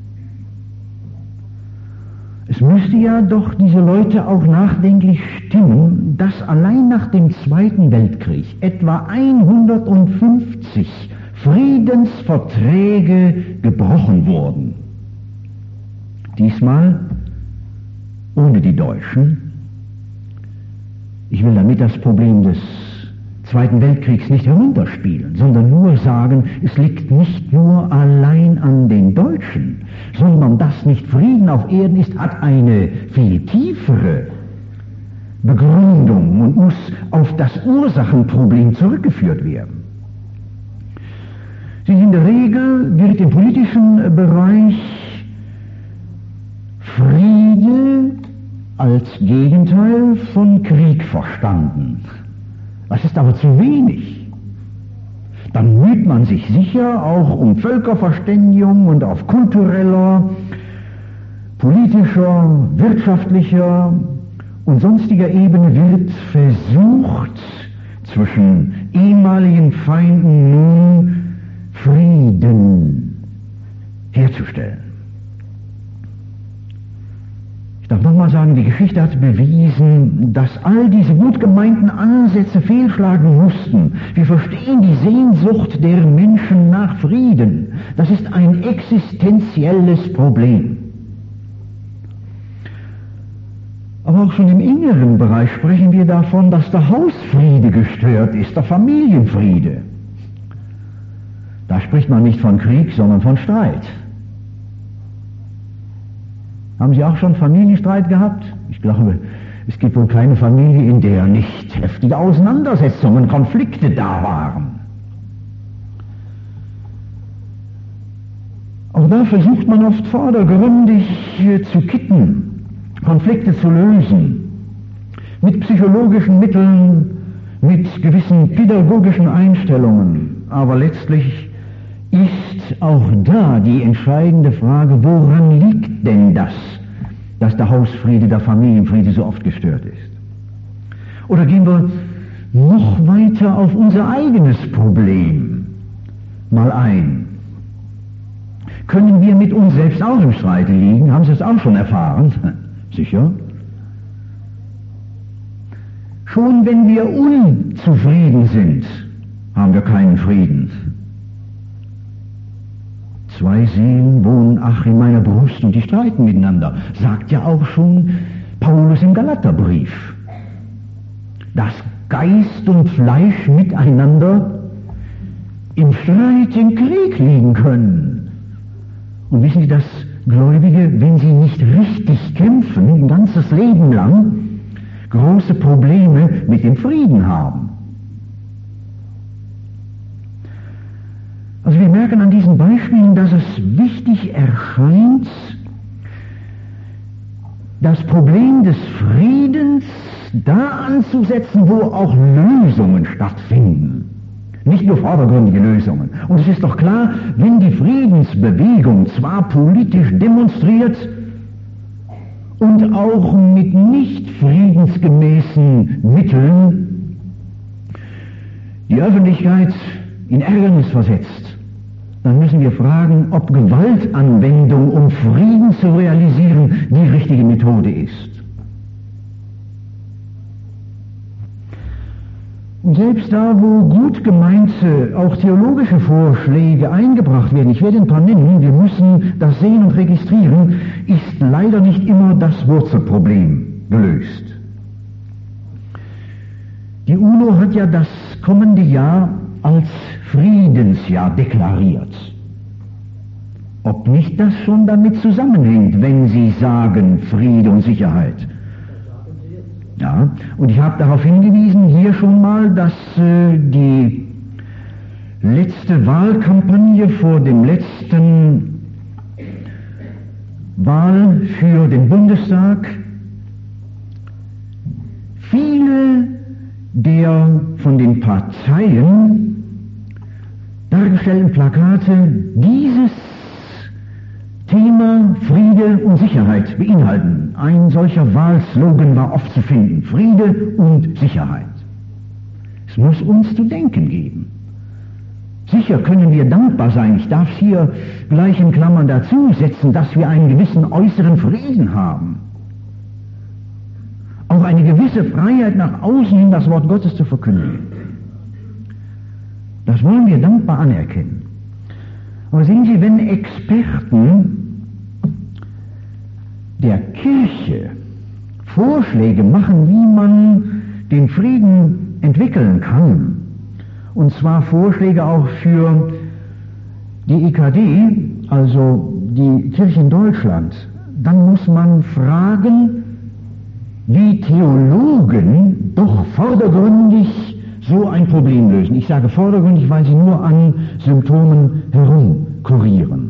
Es müsste ja doch diese Leute auch nachdenklich stimmen, dass allein nach dem Zweiten Weltkrieg etwa hundertfünfzig Friedensverträge gebrochen wurden. Diesmal ohne die Deutschen. Ich will damit das Problem des Zweiten Weltkriegs nicht herunterspielen, sondern nur sagen, es liegt nicht nur allein an den Deutschen, sondern dass nicht Frieden auf Erden ist, hat eine viel tiefere Begründung und muss auf das Ursachenproblem zurückgeführt werden. In der Regel wird im politischen Bereich Friede als Gegenteil von Krieg verstanden. Das ist aber zu wenig. Dann müht man sich sicher auch um Völkerverständigung und auf kultureller, politischer, wirtschaftlicher und sonstiger Ebene wird versucht, zwischen ehemaligen Feinden nun Frieden herzustellen. Ich darf nochmal sagen, die Geschichte hat bewiesen, dass all diese gut gemeinten Ansätze fehlschlagen mussten. Wir verstehen die Sehnsucht der Menschen nach Frieden. Das ist ein existenzielles Problem. Aber auch schon im inneren Bereich sprechen wir davon, dass der Hausfriede gestört ist, der Familienfriede. Da spricht man nicht von Krieg, sondern von Streit. Haben Sie auch schon Familienstreit gehabt? Ich glaube, es gibt wohl keine Familie, in der nicht heftige Auseinandersetzungen, Konflikte da waren. Auch da versucht man oft vordergründig zu kitten, Konflikte zu lösen, mit psychologischen Mitteln, mit gewissen pädagogischen Einstellungen. Aber letztlich ist auch da die entscheidende Frage, woran liegt denn das, dass der Hausfriede, der Familienfriede so oft gestört ist? Oder gehen wir noch weiter auf unser eigenes Problem mal ein? Können wir mit uns selbst auch im Streit liegen? Haben Sie es auch schon erfahren? Sicher. Schon wenn wir unzufrieden sind, haben wir keinen Frieden. Zwei Seelen wohnen ach in meiner Brust und die streiten miteinander, sagt ja auch schon Paulus im Galaterbrief. Dass Geist und Fleisch miteinander im Streit, im Krieg liegen können. Und wissen Sie, das Gläubige, wenn sie nicht richtig kämpfen, ein ganzes Leben lang, große Probleme mit dem Frieden haben. Also wir merken an diesen Beispielen, dass es wichtig erscheint, das Problem des Friedens da anzusetzen, wo auch Lösungen stattfinden. Nicht nur vordergründige Lösungen. Und es ist doch klar, wenn die Friedensbewegung zwar politisch demonstriert und auch mit nicht friedensgemäßen Mitteln die Öffentlichkeit in Ärgernis versetzt, dann müssen wir fragen, ob Gewaltanwendung, um Frieden zu realisieren, die richtige Methode ist. Und selbst da, wo gut gemeinte, auch theologische Vorschläge eingebracht werden, ich werde ein paar nennen, wir müssen das sehen und registrieren, ist leider nicht immer das Wurzelproblem gelöst. Die UNO hat ja das kommende Jahr als Friedensjahr deklariert. Ob nicht das schon damit zusammenhängt, wenn Sie sagen Friede und Sicherheit? Ja, und ich habe darauf hingewiesen, hier schon mal, dass äh, die letzte Wahlkampagne vor dem letzten Wahl für den Bundestag viele der von den Parteien dargestellten Plakate dieses Thema Friede und Sicherheit beinhalten. Ein solcher Wahlslogan war oft zu finden: Friede und Sicherheit. Es muss uns zu denken geben. Sicher können wir dankbar sein. Ich darf hier gleich in Klammern dazu setzen, dass wir einen gewissen äußeren Frieden haben. Auch eine gewisse Freiheit nach außen hin, das Wort Gottes zu verkündigen. Das wollen wir dankbar anerkennen. Aber sehen Sie, wenn Experten der Kirche Vorschläge machen, wie man den Frieden entwickeln kann, und zwar Vorschläge auch für die E K D, also die Kirche in Deutschland, dann muss man fragen, wie Theologen doch vordergründig so ein Problem lösen. Ich sage vordergründig, weil sie nur an Symptomen herumkurieren.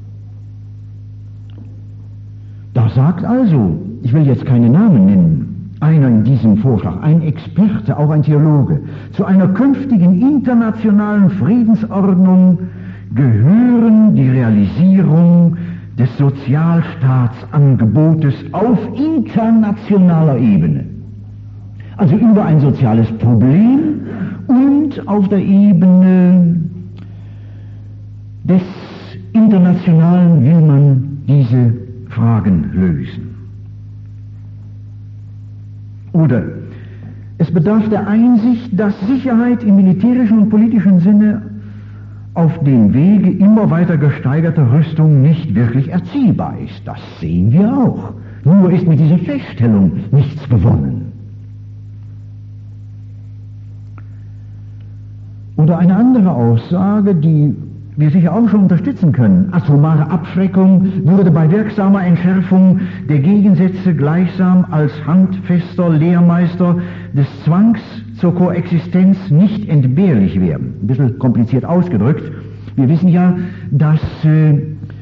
Da sagt also, ich will jetzt keine Namen nennen, einer in diesem Vorschlag, ein Experte, auch ein Theologe, zu einer künftigen internationalen Friedensordnung gehören die Realisierung des Sozialstaatsangebotes auf internationaler Ebene. Also über ein soziales Problem und auf der Ebene des Internationalen will man diese Fragen lösen. Oder es bedarf der Einsicht, dass Sicherheit im militärischen und politischen Sinne auf dem Wege immer weiter gesteigerter Rüstung nicht wirklich erzielbar ist. Das sehen wir auch. Nur ist mit dieser Feststellung nichts gewonnen. Oder eine andere Aussage, die wir sicher auch schon unterstützen können: atomare Abschreckung würde bei wirksamer Entschärfung der Gegensätze gleichsam als handfester Lehrmeister des Zwangs zur Koexistenz nicht entbehrlich werden. Ein bisschen kompliziert ausgedrückt. Wir wissen ja, dass äh,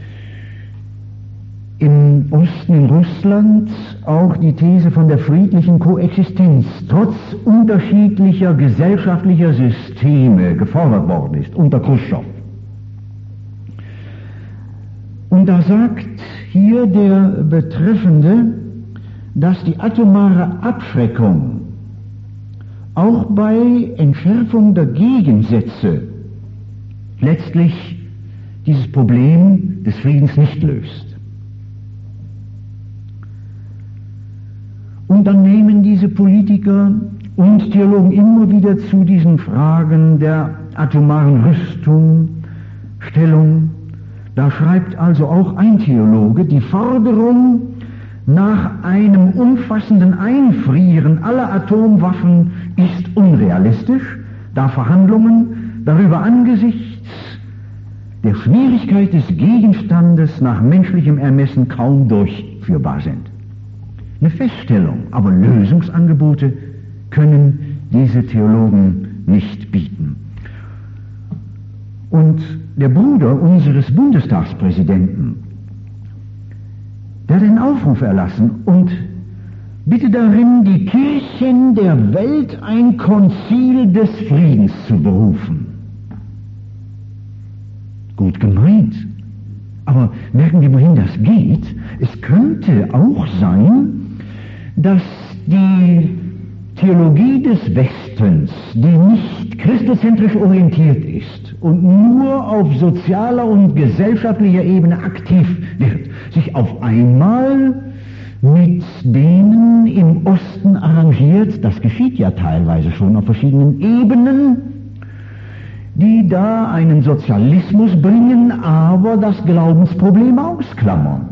im Osten, in Russland, auch die These von der friedlichen Koexistenz trotz unterschiedlicher gesellschaftlicher Systeme gefordert worden ist, unter Khrushchev. Und da sagt hier der Betreffende, dass die atomare Abschreckung auch bei Entschärfung der Gegensätze letztlich dieses Problem des Friedens nicht löst. Und dann nehmen diese Politiker und Theologen immer wieder zu diesen Fragen der atomaren Rüstung Stellung. Da schreibt also auch ein Theologe, die Forderung nach einem umfassenden Einfrieren aller Atomwaffen ist unrealistisch, da Verhandlungen darüber angesichts der Schwierigkeit des Gegenstandes nach menschlichem Ermessen kaum durchführbar sind. Eine Feststellung, aber Lösungsangebote können diese Theologen nicht bieten. Und der Bruder unseres Bundestagspräsidenten, der hat einen Aufruf erlassen und bittet darin, die Kirchen der Welt ein Konzil des Friedens zu berufen. Gut gemeint, aber merken wir, wohin das geht? Es könnte auch sein, dass die Theologie des Westens, die nicht christozentrisch orientiert ist und nur auf sozialer und gesellschaftlicher Ebene aktiv wird, sich auf einmal mit denen im Osten arrangiert, das geschieht ja teilweise schon auf verschiedenen Ebenen, die da einen Sozialismus bringen, aber das Glaubensproblem ausklammern.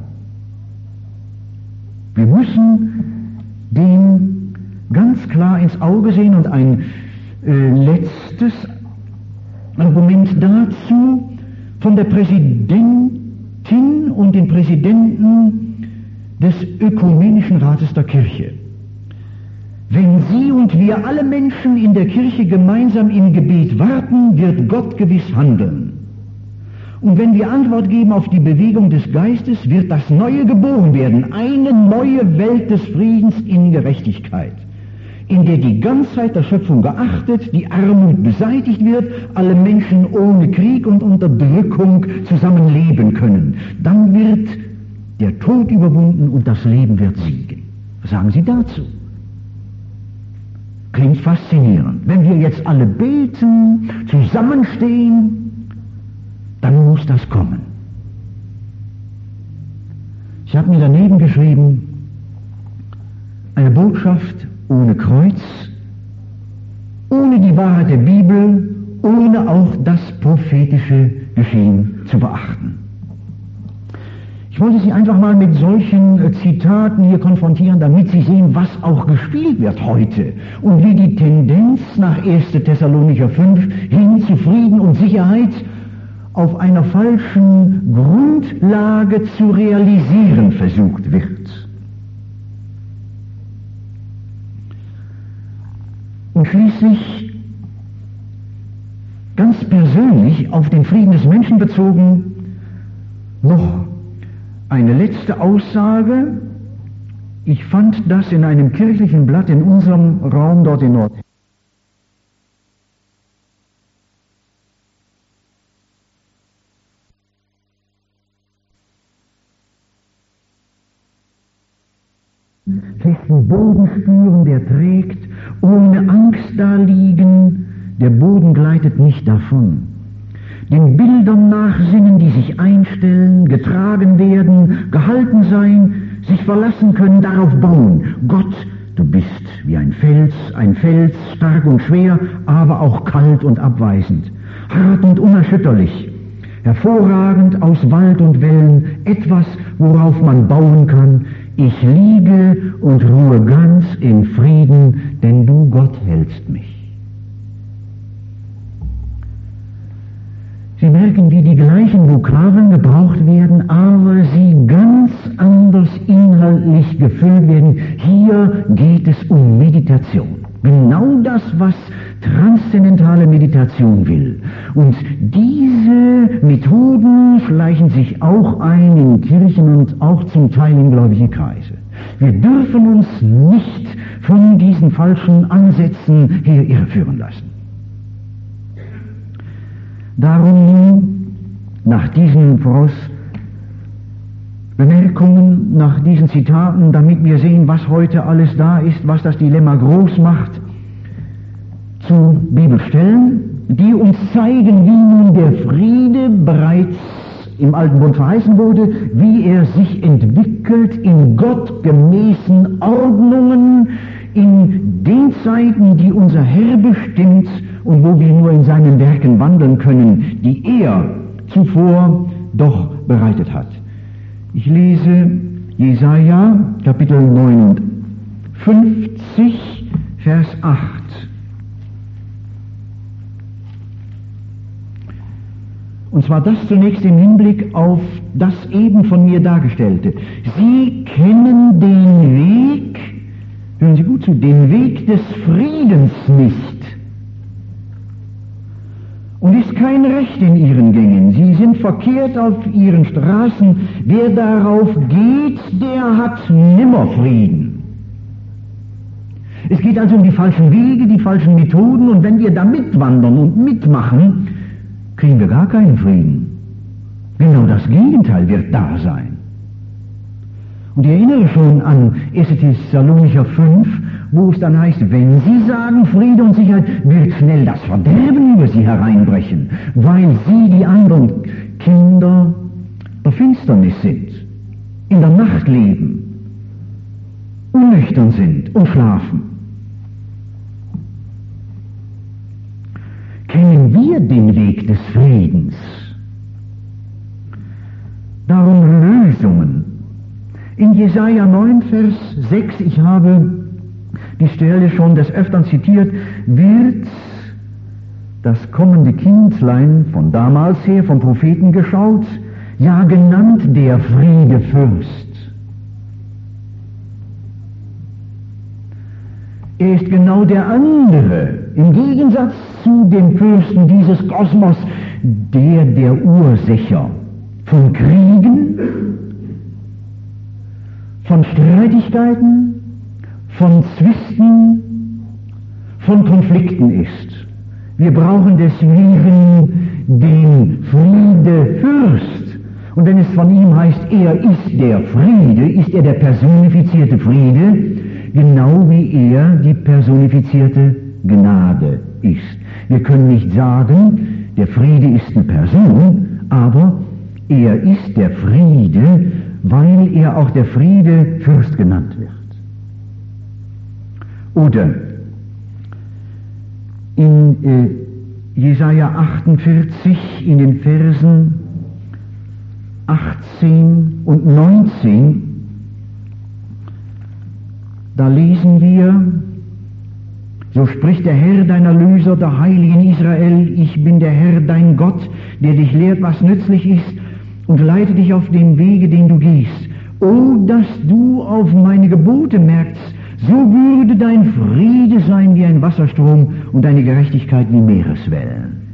Wir müssen dem ganz klar ins Auge sehen und ein äh, letztes Argument dazu von der Präsidentin und den Präsidenten des Ökumenischen Rates der Kirche. Wenn Sie und wir alle Menschen in der Kirche gemeinsam im Gebet warten, wird Gott gewiss handeln. Und wenn wir Antwort geben auf die Bewegung des Geistes, wird das Neue geboren werden, eine neue Welt des Friedens in Gerechtigkeit, in der die Ganzheit der Schöpfung geachtet, die Armut beseitigt wird, alle Menschen ohne Krieg und Unterdrückung zusammenleben können. Dann wird der Tod überwunden und das Leben wird siegen. Was sagen Sie dazu? Klingt faszinierend. Wenn wir jetzt alle beten, zusammenstehen, dann muss das kommen. Ich habe mir daneben geschrieben, eine Botschaft ohne Kreuz, ohne die Wahrheit der Bibel, ohne auch das prophetische Geschehen zu beachten. Ich wollte Sie einfach mal mit solchen äh, Zitaten hier konfrontieren, damit Sie sehen, was auch gespielt wird heute und wie die Tendenz nach erster Thessalonicher fünf hin zu Frieden und Sicherheit auf einer falschen Grundlage zu realisieren versucht wird. Und schließlich ganz persönlich auf den Frieden des Menschen bezogen noch eine letzte Aussage. Ich fand das in einem kirchlichen Blatt in unserem Raum dort in Nord. Festen Boden spüren, der trägt, ohne Angst da liegen, der Boden gleitet nicht davon. Den Bildern nachsinnen, die sich einstellen, getragen werden, gehalten sein, sich verlassen können, darauf bauen. Gott, du bist wie ein Fels, ein Fels, stark und schwer, aber auch kalt und abweisend, hart und unerschütterlich, hervorragend aus Wald und Wellen, etwas, worauf man bauen kann. Ich liege und ruhe ganz in Frieden, denn du, Gott, hältst mich. Sie merken, wie die gleichen Vokabeln gebraucht werden, aber sie ganz anders inhaltlich gefüllt werden. Hier geht es um Meditation. Genau das, was transzendentale Meditation will. Und diese Methoden schleichen sich auch ein in Kirchen und auch zum Teil in gläubige Kreise. Wir dürfen uns nicht von diesen falschen Ansätzen hier irreführen lassen. Darum nun, nach diesen Vorausbemerkungen, nach diesen Zitaten, damit wir sehen, was heute alles da ist, was das Dilemma groß macht, zu Bibelstellen, die uns zeigen, wie nun der Friede bereits im Alten Bund verheißen wurde, wie er sich entwickelt in gottgemäßen Ordnungen, in den Zeiten, die unser Herr bestimmt und wo wir nur in seinen Werken wandeln können, die er zuvor doch bereitet hat. Ich lese Jesaja, Kapitel neunundfünfzig, Vers acht. Und zwar das zunächst im Hinblick auf das eben von mir Dargestellte. Sie kennen den Weg, hören Sie gut zu, den Weg des Friedens nicht. Und ist kein Recht in ihren Gängen. Sie sind verkehrt auf ihren Straßen. Wer darauf geht, der hat nimmer Frieden. Es geht also um die falschen Wege, die falschen Methoden, und wenn wir da mitwandern und mitmachen, kriegen wir gar keinen Frieden. Genau das Gegenteil wird da sein. Und ich erinnere schon an erster Thessalonicher fünf, wo es dann heißt, wenn Sie sagen Friede und Sicherheit, wird schnell das Verderben über Sie hereinbrechen, weil Sie, die anderen Kinder der Finsternis sind, in der Nacht leben, unnüchtern sind und schlafen. Kennen wir den Weg des Friedens? Darum Lösungen. In Jesaja neun, Vers sechs, ich habe die Stelle schon des Öfteren zitiert, wird das kommende Kindlein von damals her vom Propheten geschaut, ja genannt der Friedefürst. Er ist genau der andere, im Gegensatz zu dem Fürsten dieses Kosmos, der der Ursacher von Kriegen, von Streitigkeiten, von Zwisten, von Konflikten ist. Wir brauchen deswegen den Friedefürst. Und wenn es von ihm heißt, er ist der Friede, ist er der personifizierte Friede, genau wie er die personifizierte Gnade ist. Wir können nicht sagen, der Friede ist eine Person, aber er ist der Friede, weil er auch der Friedefürst genannt wird. Oder in äh, Jesaja achtundvierzig, in den Versen achtzehn und neunzehn, da lesen wir, so spricht der Herr, dein Erlöser, der Heilige in Israel, ich bin der Herr, dein Gott, der dich lehrt, was nützlich ist, und leite dich auf dem Wege, den du gehst. O, dass du auf meine Gebote merkst, so würde dein Friede sein wie ein Wasserstrom und deine Gerechtigkeit wie Meereswellen.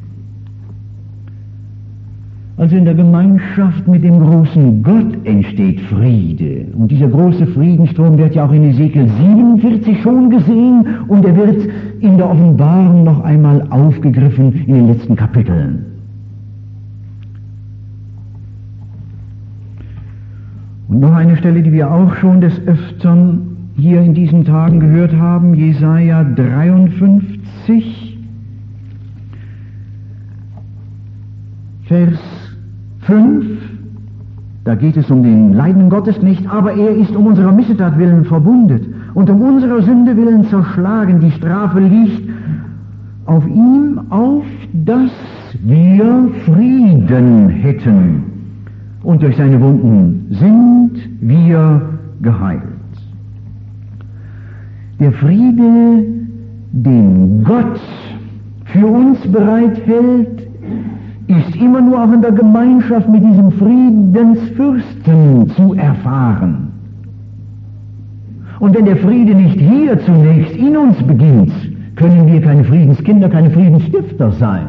Also in der Gemeinschaft mit dem großen Gott entsteht Friede. Und dieser große Friedenstrom wird ja auch in Ezekiel siebenundvierzig schon gesehen, und er wird in der Offenbarung noch einmal aufgegriffen in den letzten Kapiteln. Und noch eine Stelle, die wir auch schon des Öfteren hier in diesen Tagen gehört haben, Jesaja dreiundfünfzig, Vers fünf, da geht es um den leidenden Gottesknecht, aber er ist um unserer Missetat willen verwundet und um unserer Sünde willen zerschlagen. Die Strafe liegt auf ihm, auf dass wir Frieden hätten. Und durch seine Wunden sind wir geheilt. Der Friede, den Gott für uns bereithält, ist immer nur auch in der Gemeinschaft mit diesem Friedensfürsten zu erfahren. Und wenn der Friede nicht hier zunächst in uns beginnt, können wir keine Friedenskinder, keine Friedensstifter sein.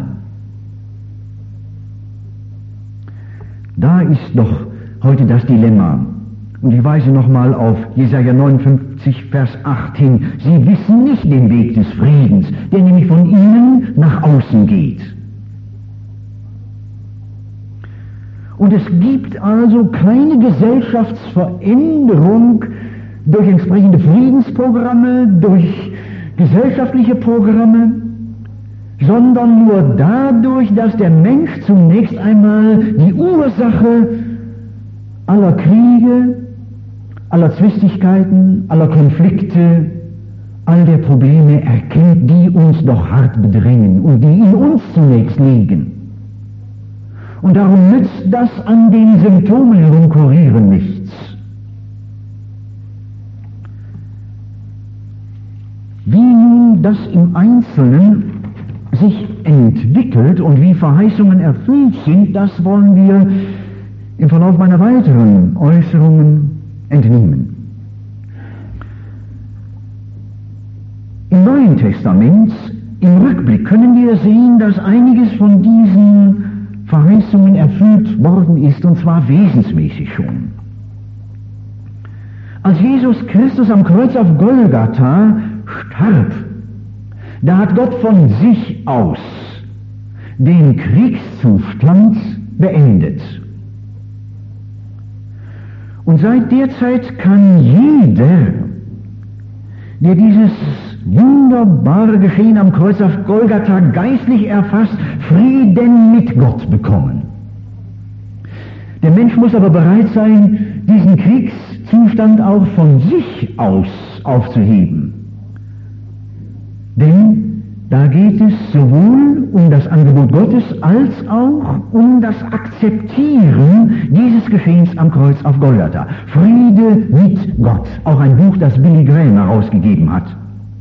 Da ist doch heute das Dilemma. Und ich weise nochmal auf Jesaja neunundfünfzig, Vers acht hin. Sie wissen nicht den Weg des Friedens, der nämlich von ihnen nach außen geht. Und es gibt also keine Gesellschaftsveränderung durch entsprechende Friedensprogramme, durch gesellschaftliche Programme, sondern nur dadurch, dass der Mensch zunächst einmal die Ursache aller Kriege, aller Zwistigkeiten, aller Konflikte, all der Probleme erkennt, die uns doch hart bedrängen und die in uns zunächst liegen. Und darum nützt das an den Symptomen herumkurieren nichts. Wie nun das im Einzelnen sich entwickelt und wie Verheißungen erfüllt sind, das wollen wir im Verlauf meiner weiteren Äußerungen entnehmen. Im Neuen Testament, im Rückblick, können wir sehen, dass einiges von diesen Verheißungen erfüllt worden ist, und zwar wesensmäßig schon. Als Jesus Christus am Kreuz auf Golgatha starb, da hat Gott von sich aus den Kriegszustand beendet. Und seit der Zeit kann jeder, der dieses wunderbare Geschehen am Kreuz auf Golgatha geistlich erfasst, Frieden mit Gott bekommen. Der Mensch muss aber bereit sein, diesen Kriegszustand auch von sich aus aufzuheben. Denn da geht es sowohl um das Angebot Gottes als auch um das Akzeptieren dieses Geschehens am Kreuz auf Golgatha. Friede mit Gott, auch ein Buch, das Billy Graham herausgegeben hat.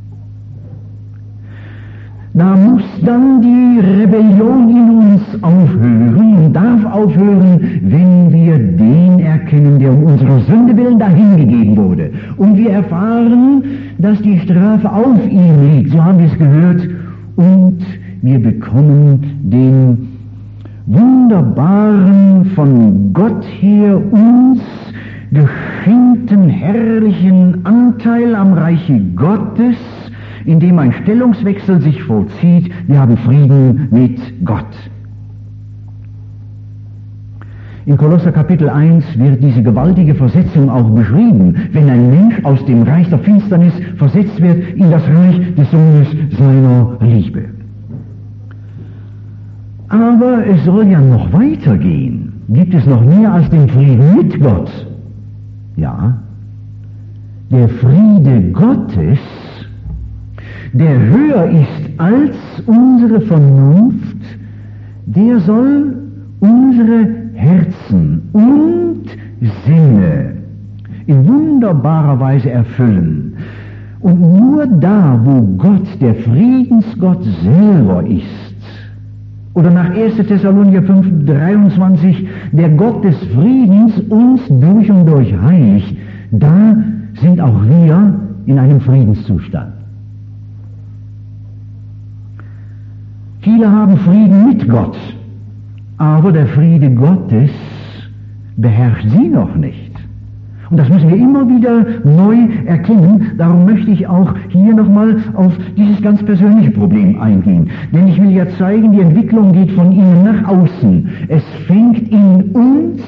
Da muss dann die Rebellion in uns aufhören und darf aufhören, wenn wir den erkennen, der um unsere Sünde willen dahingegeben wurde. Und wir erfahren, dass die Strafe auf ihm liegt, so haben wir es gehört, und wir bekommen den wunderbaren, von Gott her uns geschenkten herrlichen Anteil am Reiche Gottes, in dem ein Stellungswechsel sich vollzieht. Wir haben Frieden mit Gott. In Kolosser Kapitel eins wird diese gewaltige Versetzung auch beschrieben, wenn ein Mensch aus dem Reich der Finsternis versetzt wird in das Reich des Sohnes seiner Liebe. Aber es soll ja noch weitergehen. Gibt es noch mehr als den Frieden mit Gott? Ja, der Friede Gottes, der höher ist als unsere Vernunft, der soll unsere Herzen und Sinne in wunderbarer Weise erfüllen. Und nur da, wo Gott, der Friedensgott selber ist, oder nach erster Thessalonicher fünf, dreiundzwanzig, der Gott des Friedens uns durch und durch heiligt, da sind auch wir in einem Friedenszustand. Viele haben Frieden mit Gott, aber der Friede Gottes beherrscht sie noch nicht. Und das müssen wir immer wieder neu erkennen. Darum möchte ich auch hier nochmal auf dieses ganz persönliche Problem eingehen. Denn ich will ja zeigen, die Entwicklung geht von innen nach außen. Es fängt in uns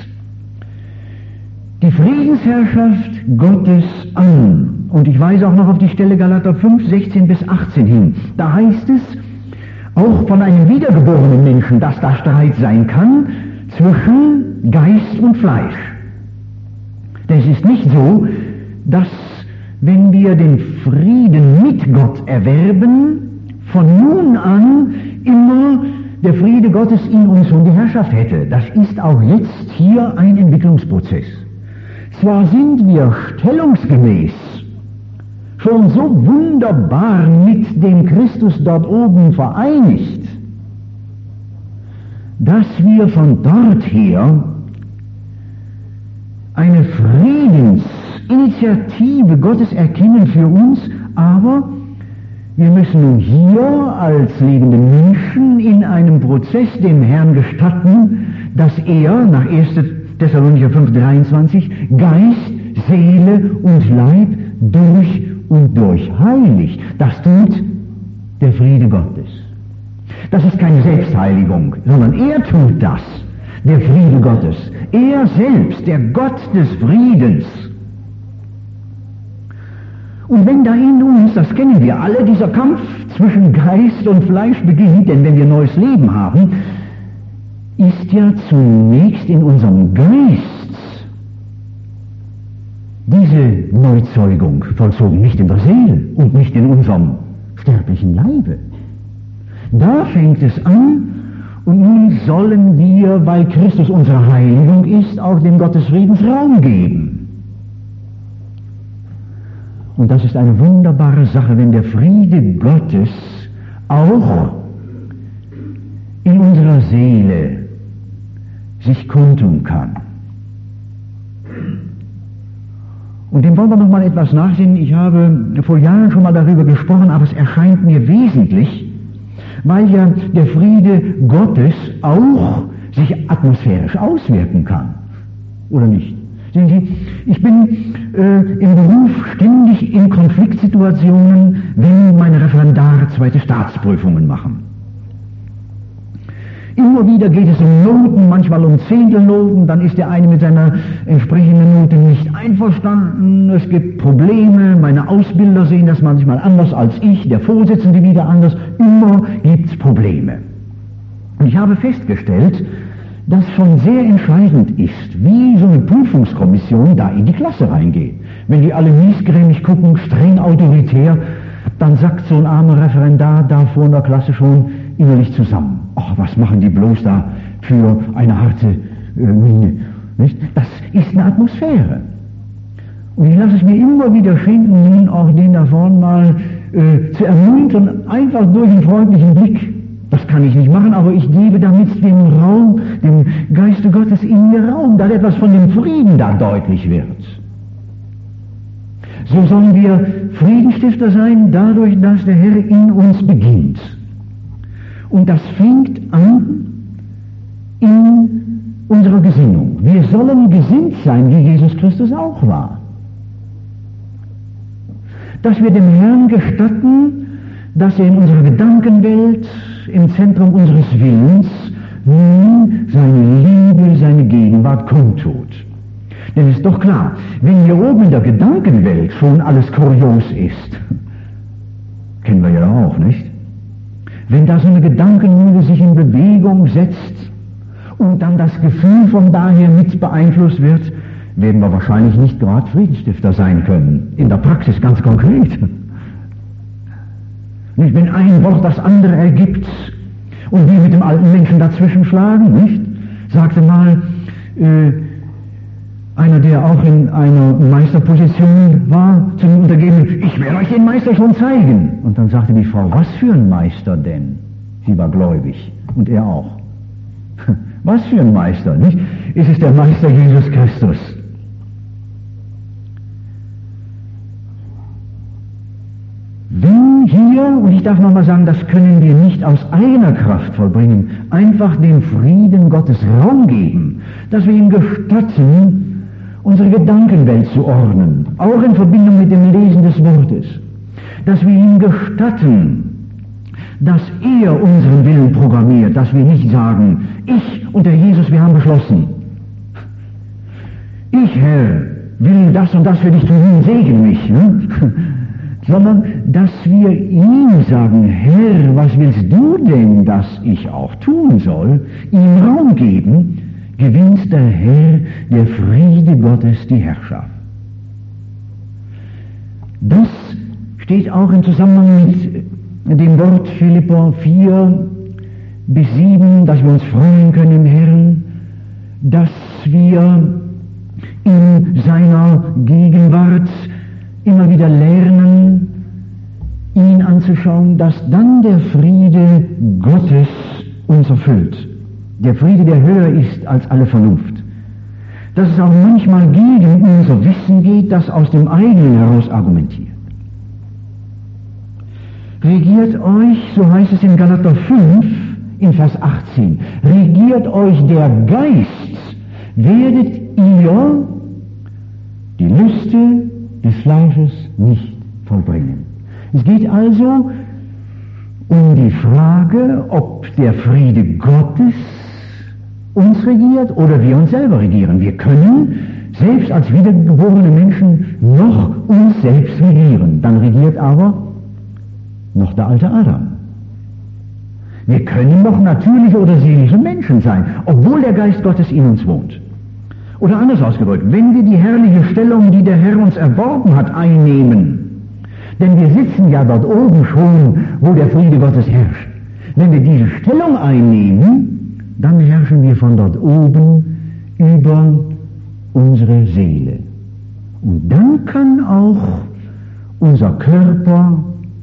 die Friedensherrschaft Gottes an. Und ich weise auch noch auf die Stelle Galater fünf, sechzehn bis achtzehn hin. Da heißt es, auch von einem wiedergeborenen Menschen, dass da Streit sein kann zwischen Geist und Fleisch. Denn es ist nicht so, dass, wenn wir den Frieden mit Gott erwerben, von nun an immer der Friede Gottes in uns schon die Herrschaft hätte. Das ist auch jetzt hier ein Entwicklungsprozess. Zwar sind wir stellungsgemäß schon so wunderbar mit dem Christus dort oben vereinigt, dass wir von dort her eine Friedensinitiative Gottes erkennen für uns, aber wir müssen nun hier als lebende Menschen in einem Prozess dem Herrn gestatten, dass er nach erster Thessalonicher fünf, dreiundzwanzig Geist, Seele und Leib durch und durch heiligt. Das tut der Friede Gottes. Das ist keine Selbstheiligung, sondern er tut das, der Friede Gottes. Er selbst, der Gott des Friedens. Und wenn da in uns, das kennen wir alle, dieser Kampf zwischen Geist und Fleisch beginnt, denn wenn wir neues Leben haben, ist ja zunächst in unserem Geist diese Neuzeugung vollzogen, nicht in der Seele und nicht in unserem sterblichen Leibe. Da fängt es an, und nun sollen wir, weil Christus unsere Heiligung ist, auch dem Gott des Friedens Raum geben. Und das ist eine wunderbare Sache, wenn der Friede Gottes auch in unserer Seele sich kundtun kann. Und dem wollen wir noch mal etwas nachsehen. Ich habe vor Jahren schon mal darüber gesprochen, aber es erscheint mir wesentlich, weil ja der Friede Gottes auch sich atmosphärisch auswirken kann. Oder nicht? Sehen Sie, ich bin äh, im Beruf ständig in Konfliktsituationen, wenn meine Referendare zweite Staatsprüfungen machen. Immer wieder geht es um Noten, manchmal um Zehntelnoten, dann ist der eine mit seiner entsprechenden Note nicht einverstanden, es gibt Probleme, meine Ausbilder sehen das manchmal anders als ich, der Vorsitzende wieder anders, immer gibt es Probleme. Und ich habe festgestellt, dass schon sehr entscheidend ist, wie so eine Prüfungskommission da in die Klasse reingeht. Wenn die alle miesgrämig gucken, streng autoritär, dann sagt so ein armer Referendar da vor in der Klasse schon innerlich zusammen. Ach, was machen die bloß da für eine harte äh, Miene? Nicht? Das ist eine Atmosphäre. Und ich lasse es mir immer wieder schenken, nun auch den da vorne mal äh, zu ermuntern, einfach durch einen freundlichen Blick. Das kann ich nicht machen, aber ich gebe damit dem Raum, dem Geiste Gottes in mir Raum, dass etwas von dem Frieden da deutlich wird. So sollen wir Friedensstifter sein, dadurch, dass der Herr in uns beginnt. Und das fängt an in unserer Gesinnung. Wir sollen gesinnt sein, wie Jesus Christus auch war. Dass wir dem Herrn gestatten, dass er in unserer Gedankenwelt, im Zentrum unseres Willens, nun seine Liebe, seine Gegenwart kundtut. Denn es ist doch klar, wenn hier oben in der Gedankenwelt schon alles kurios ist, kennen wir ja auch, nicht? Wenn da so eine Gedankenmühle sich in Bewegung setzt und dann das Gefühl von daher mit beeinflusst wird, werden wir wahrscheinlich nicht gerade Friedensstifter sein können. In der Praxis ganz konkret. Nicht, wenn ein Wort das andere ergibt und wir mit dem alten Menschen dazwischen schlagen, nicht? Sagte mal äh, einer, der auch in einer Meisterposition war, zu dem Untergebenen, ich werde euch den Meister schon zeigen. Und dann sagte die Frau, was für ein Meister denn? Sie war gläubig und er auch. Was für ein Meister, nicht? Ist es der Meister Jesus Christus? Wenn hier, und ich darf nochmal sagen, das können wir nicht aus eigener Kraft vollbringen, einfach dem Frieden Gottes Raum geben, dass wir ihm gestatten, unsere Gedankenwelt zu ordnen, auch in Verbindung mit dem Lesen des Wortes, dass wir ihm gestatten, dass er unseren Willen programmiert, dass wir nicht sagen, ich und der Jesus, wir haben beschlossen, ich, Herr, will das und das für dich tun, segnen mich, ne? Sondern dass wir ihm sagen, Herr, was willst du denn, dass ich auch tun soll, ihm Raum geben, gewinnt der Herr, der Friede Gottes, die Herrschaft. Das steht auch im Zusammenhang mit dem Wort Philipper vier bis sieben, dass wir uns freuen können im Herrn, dass wir in seiner Gegenwart immer wieder lernen, ihn anzuschauen, dass dann der Friede Gottes uns erfüllt. Der Friede, der höher ist als alle Vernunft. Dass es auch manchmal gegen unser Wissen geht, das aus dem eigenen heraus argumentiert. Regiert euch, so heißt es in Galater fünf, in Vers achtzehn, regiert euch der Geist, werdet ihr die Lüste des Fleisches nicht vollbringen. Es geht also um die Frage, ob der Friede Gottes uns regiert oder wir uns selber regieren. Wir können selbst als wiedergeborene Menschen noch uns selbst regieren. Dann regiert aber noch der alte Adam. Wir können noch natürliche oder seelische Menschen sein, obwohl der Geist Gottes in uns wohnt. Oder anders ausgedrückt, wenn wir die herrliche Stellung, die der Herr uns erworben hat, einnehmen, denn wir sitzen ja dort oben schon, wo der Friede Gottes herrscht. Wenn wir diese Stellung einnehmen, dann herrschen wir von dort oben über unsere Seele. Und dann kann auch unser Körper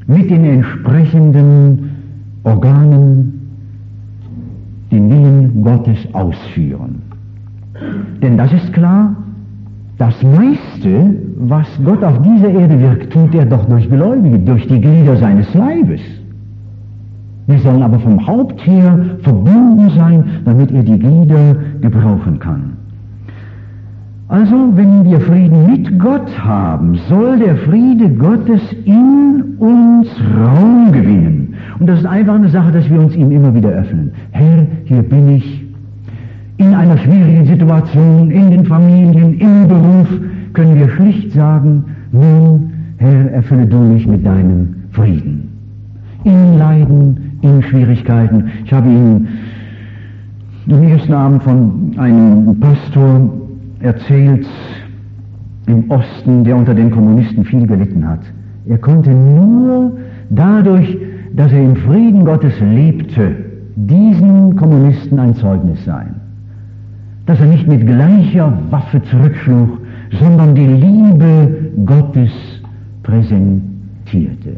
mit den entsprechenden Organen den Willen Gottes ausführen. Denn das ist klar, das meiste, was Gott auf dieser Erde wirkt, tut er doch durch Gläubige, durch die Glieder seines Leibes. Wir sollen aber vom Haupt her verbunden sein, damit er die Glieder gebrauchen kann. Also, wenn wir Frieden mit Gott haben, soll der Friede Gottes in uns Raum gewinnen. Und das ist einfach eine Sache, dass wir uns ihm immer wieder öffnen. Herr, hier bin ich. In einer schwierigen Situation, in den Familien, im Beruf, können wir schlicht sagen, nun, Herr, erfülle du mich mit deinem Frieden. In Leiden, in Schwierigkeiten. Ich habe Ihnen am ersten Abend von einem Pastor erzählt im Osten, der unter den Kommunisten viel gelitten hat. Er konnte nur dadurch, dass er im Frieden Gottes lebte, diesen Kommunisten ein Zeugnis sein. Dass er nicht mit gleicher Waffe zurückschlug, sondern die Liebe Gottes präsentierte.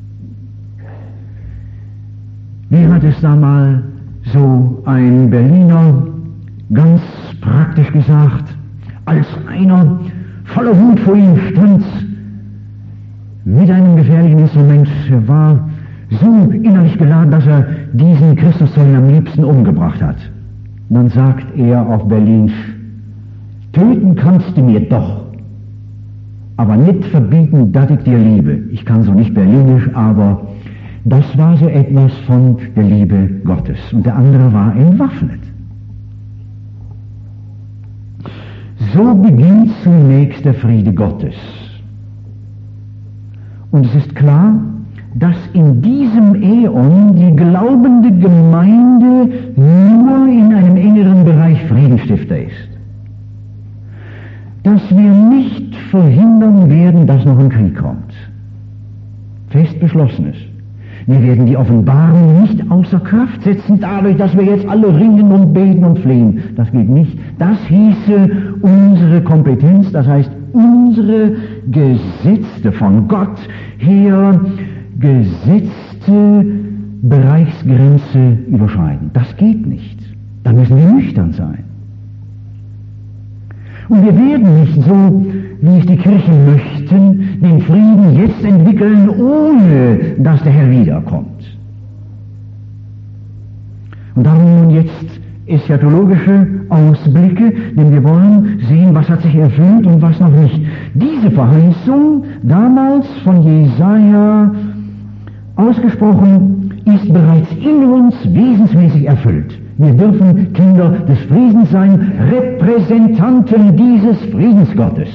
Wie hat es da mal so ein Berliner ganz praktisch gesagt, als einer voller Wut vor ihm stand, mit einem gefährlichen Instrument, er war so innerlich geladen, dass er diesen Christuszeugen am liebsten umgebracht hat. Dann sagt er auf Berlinsch, töten kannst du mir doch, aber nicht verbieten, dass ich dir liebe. Ich kann so nicht Berlinisch, aber das war so etwas von der Liebe Gottes. Und der andere war entwaffnet. So beginnt zunächst der Friede Gottes. Und es ist klar, dass in diesem Äon die glaubende Gemeinde nur in einem engeren Bereich Friedensstifter ist. Dass wir nicht verhindern werden, dass noch ein Krieg kommt. Fest beschlossen ist. Wir werden die Offenbarung nicht außer Kraft setzen, dadurch, dass wir jetzt alle ringen und beten und flehen. Das geht nicht. Das hieße unsere Kompetenz, das heißt unsere gesetzte, von Gott her gesetzte Bereichsgrenze überschreiten. Das geht nicht. Da müssen wir nüchtern sein. Und wir werden nicht so, wie es die Kirchen möchten, den Frieden jetzt entwickeln, ohne dass der Herr wiederkommt. Und darum nun jetzt eschatologische Ausblicke, denn wir wollen sehen, was hat sich erfüllt und was noch nicht. Diese Verheißung, damals von Jesaja ausgesprochen, ist bereits in uns wesensmäßig erfüllt. Wir dürfen Kinder des Friedens sein, Repräsentanten dieses Friedensgottes.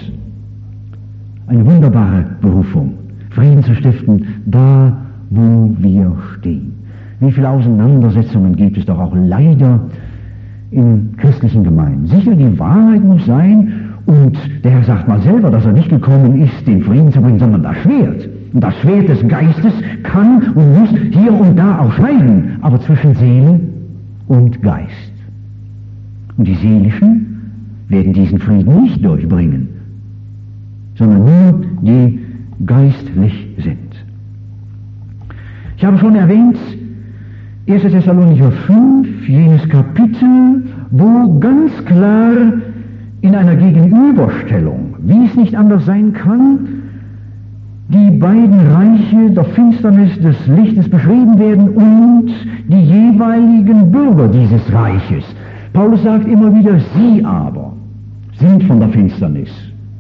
Eine wunderbare Berufung, Frieden zu stiften, da wo wir stehen. Wie viele Auseinandersetzungen gibt es doch auch leider in christlichen Gemeinden. Sicher, die Wahrheit muss sein, und der Herr sagt mal selber, dass er nicht gekommen ist, den Frieden zu bringen, sondern das Schwert. Und das Schwert des Geistes kann und muss hier und da auch scheiden, aber zwischen Seele und Geist. Und die Seelischen werden diesen Frieden nicht durchbringen, sondern nur die geistlich sind. Ich habe schon erwähnt, erster Thessalonicher fünf, jenes Kapitel, wo ganz klar in einer Gegenüberstellung, wie es nicht anders sein kann, die beiden Reiche der Finsternis des Lichtes beschrieben werden und die jeweiligen Bürger dieses Reiches. Paulus sagt immer wieder, sie aber sind von der Finsternis.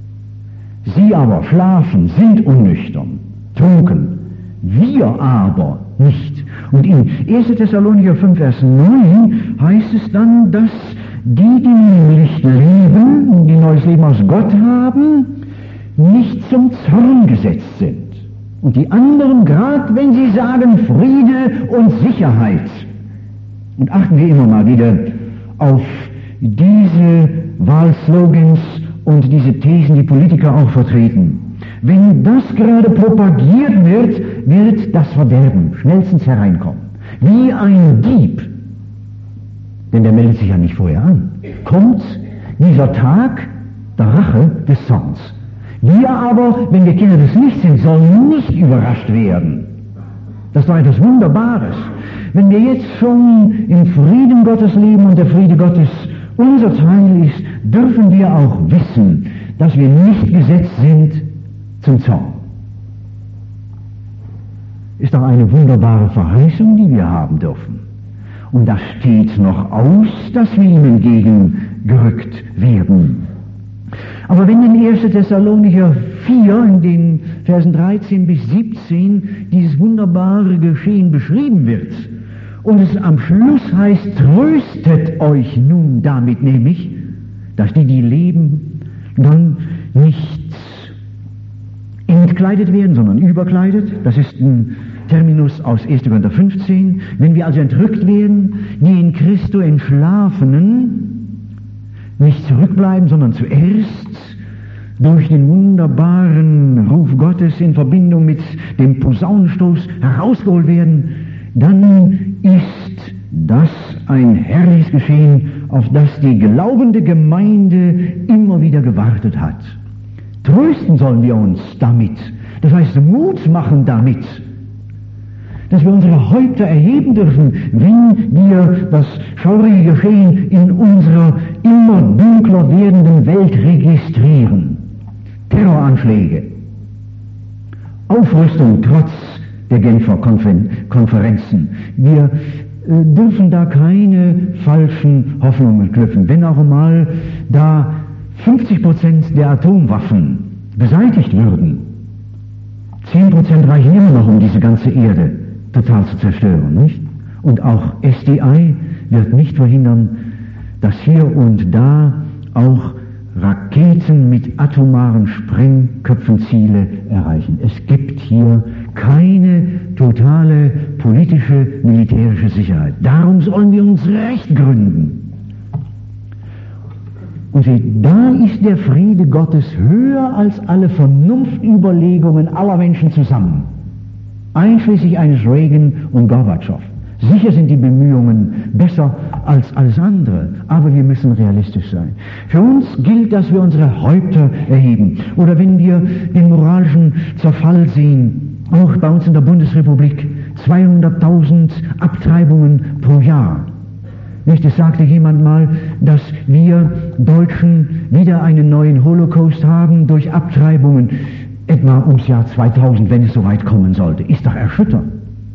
Sie aber schlafen, sind unnüchtern, trunken. Wir aber nicht. Und in erster Thessalonicher fünf, Vers neun heißt es dann, dass die, die im Licht leben, die neues Leben aus Gott haben, nicht zum Zorn gesetzt sind. Und die anderen, gerade wenn sie sagen Friede und Sicherheit. Und achten wir immer mal wieder auf diese Wahlslogans und diese Thesen, die Politiker auch vertreten. Wenn das gerade propagiert wird, wird das Verderben schnellstens hereinkommen. Wie ein Dieb. Denn der meldet sich ja nicht vorher an. Kommt dieser Tag der Rache des Zorns. Wir aber, wenn wir Kinder des Lichts sind, sollen nicht überrascht werden. Das ist doch etwas Wunderbares. Wenn wir jetzt schon im Frieden Gottes leben und der Friede Gottes unser Teil ist, dürfen wir auch wissen, dass wir nicht gesetzt sind zum Zorn. Ist doch eine wunderbare Verheißung, die wir haben dürfen. Und das steht noch aus, dass wir ihm entgegengerückt werden. Aber wenn in erster Thessalonicher vier, in den Versen dreizehn bis siebzehn, dieses wunderbare Geschehen beschrieben wird, und es am Schluss heißt, tröstet euch nun damit, nämlich, dass die, die leben, dann nicht entkleidet werden, sondern überkleidet. Das ist ein Terminus aus erster Korinther fünfzehn. Wenn wir also entrückt werden, die in Christo Entschlafenen nicht zurückbleiben, sondern zuerst durch den wunderbaren Ruf Gottes in Verbindung mit dem Posaunenstoß herausgeholt werden, dann ist das ein herrliches Geschehen, auf das die glaubende Gemeinde immer wieder gewartet hat. Trösten sollen wir uns damit, das heißt Mut machen damit, dass wir unsere Häupter erheben dürfen, wenn wir das schaurige Geschehen in unserer immer dunkler werdenden Welt registrieren. Terroranschläge, Aufrüstung trotz der Genfer Konfer- Konferenzen. Wir äh, dürfen da keine falschen Hoffnungen knüpfen. Wenn auch einmal da fünfzig Prozent der Atomwaffen beseitigt würden, zehn Prozent reichen immer noch, um diese ganze Erde total zu zerstören, nicht? Und auch S D I wird nicht verhindern, dass hier und da auch Raketen mit atomaren Sprengköpfen Ziele erreichen. Es gibt hier keine totale politische, militärische Sicherheit. Darum sollen wir uns recht gründen. Und seht, da ist der Friede Gottes höher als alle Vernunftüberlegungen aller Menschen zusammen, einschließlich eines Reagan und Gorbatschow. Sicher sind die Bemühungen besser als alles andere, aber wir müssen realistisch sein. Für uns gilt, dass wir unsere Häupter erheben. Oder wenn wir den moralischen Zerfall sehen, auch bei uns in der Bundesrepublik, zweihunderttausend Abtreibungen pro Jahr. Nicht, es sagte jemand mal, dass wir Deutschen wieder einen neuen Holocaust haben durch Abtreibungen, etwa ums Jahr zweitausend, wenn es so weit kommen sollte. Ist doch erschütternd.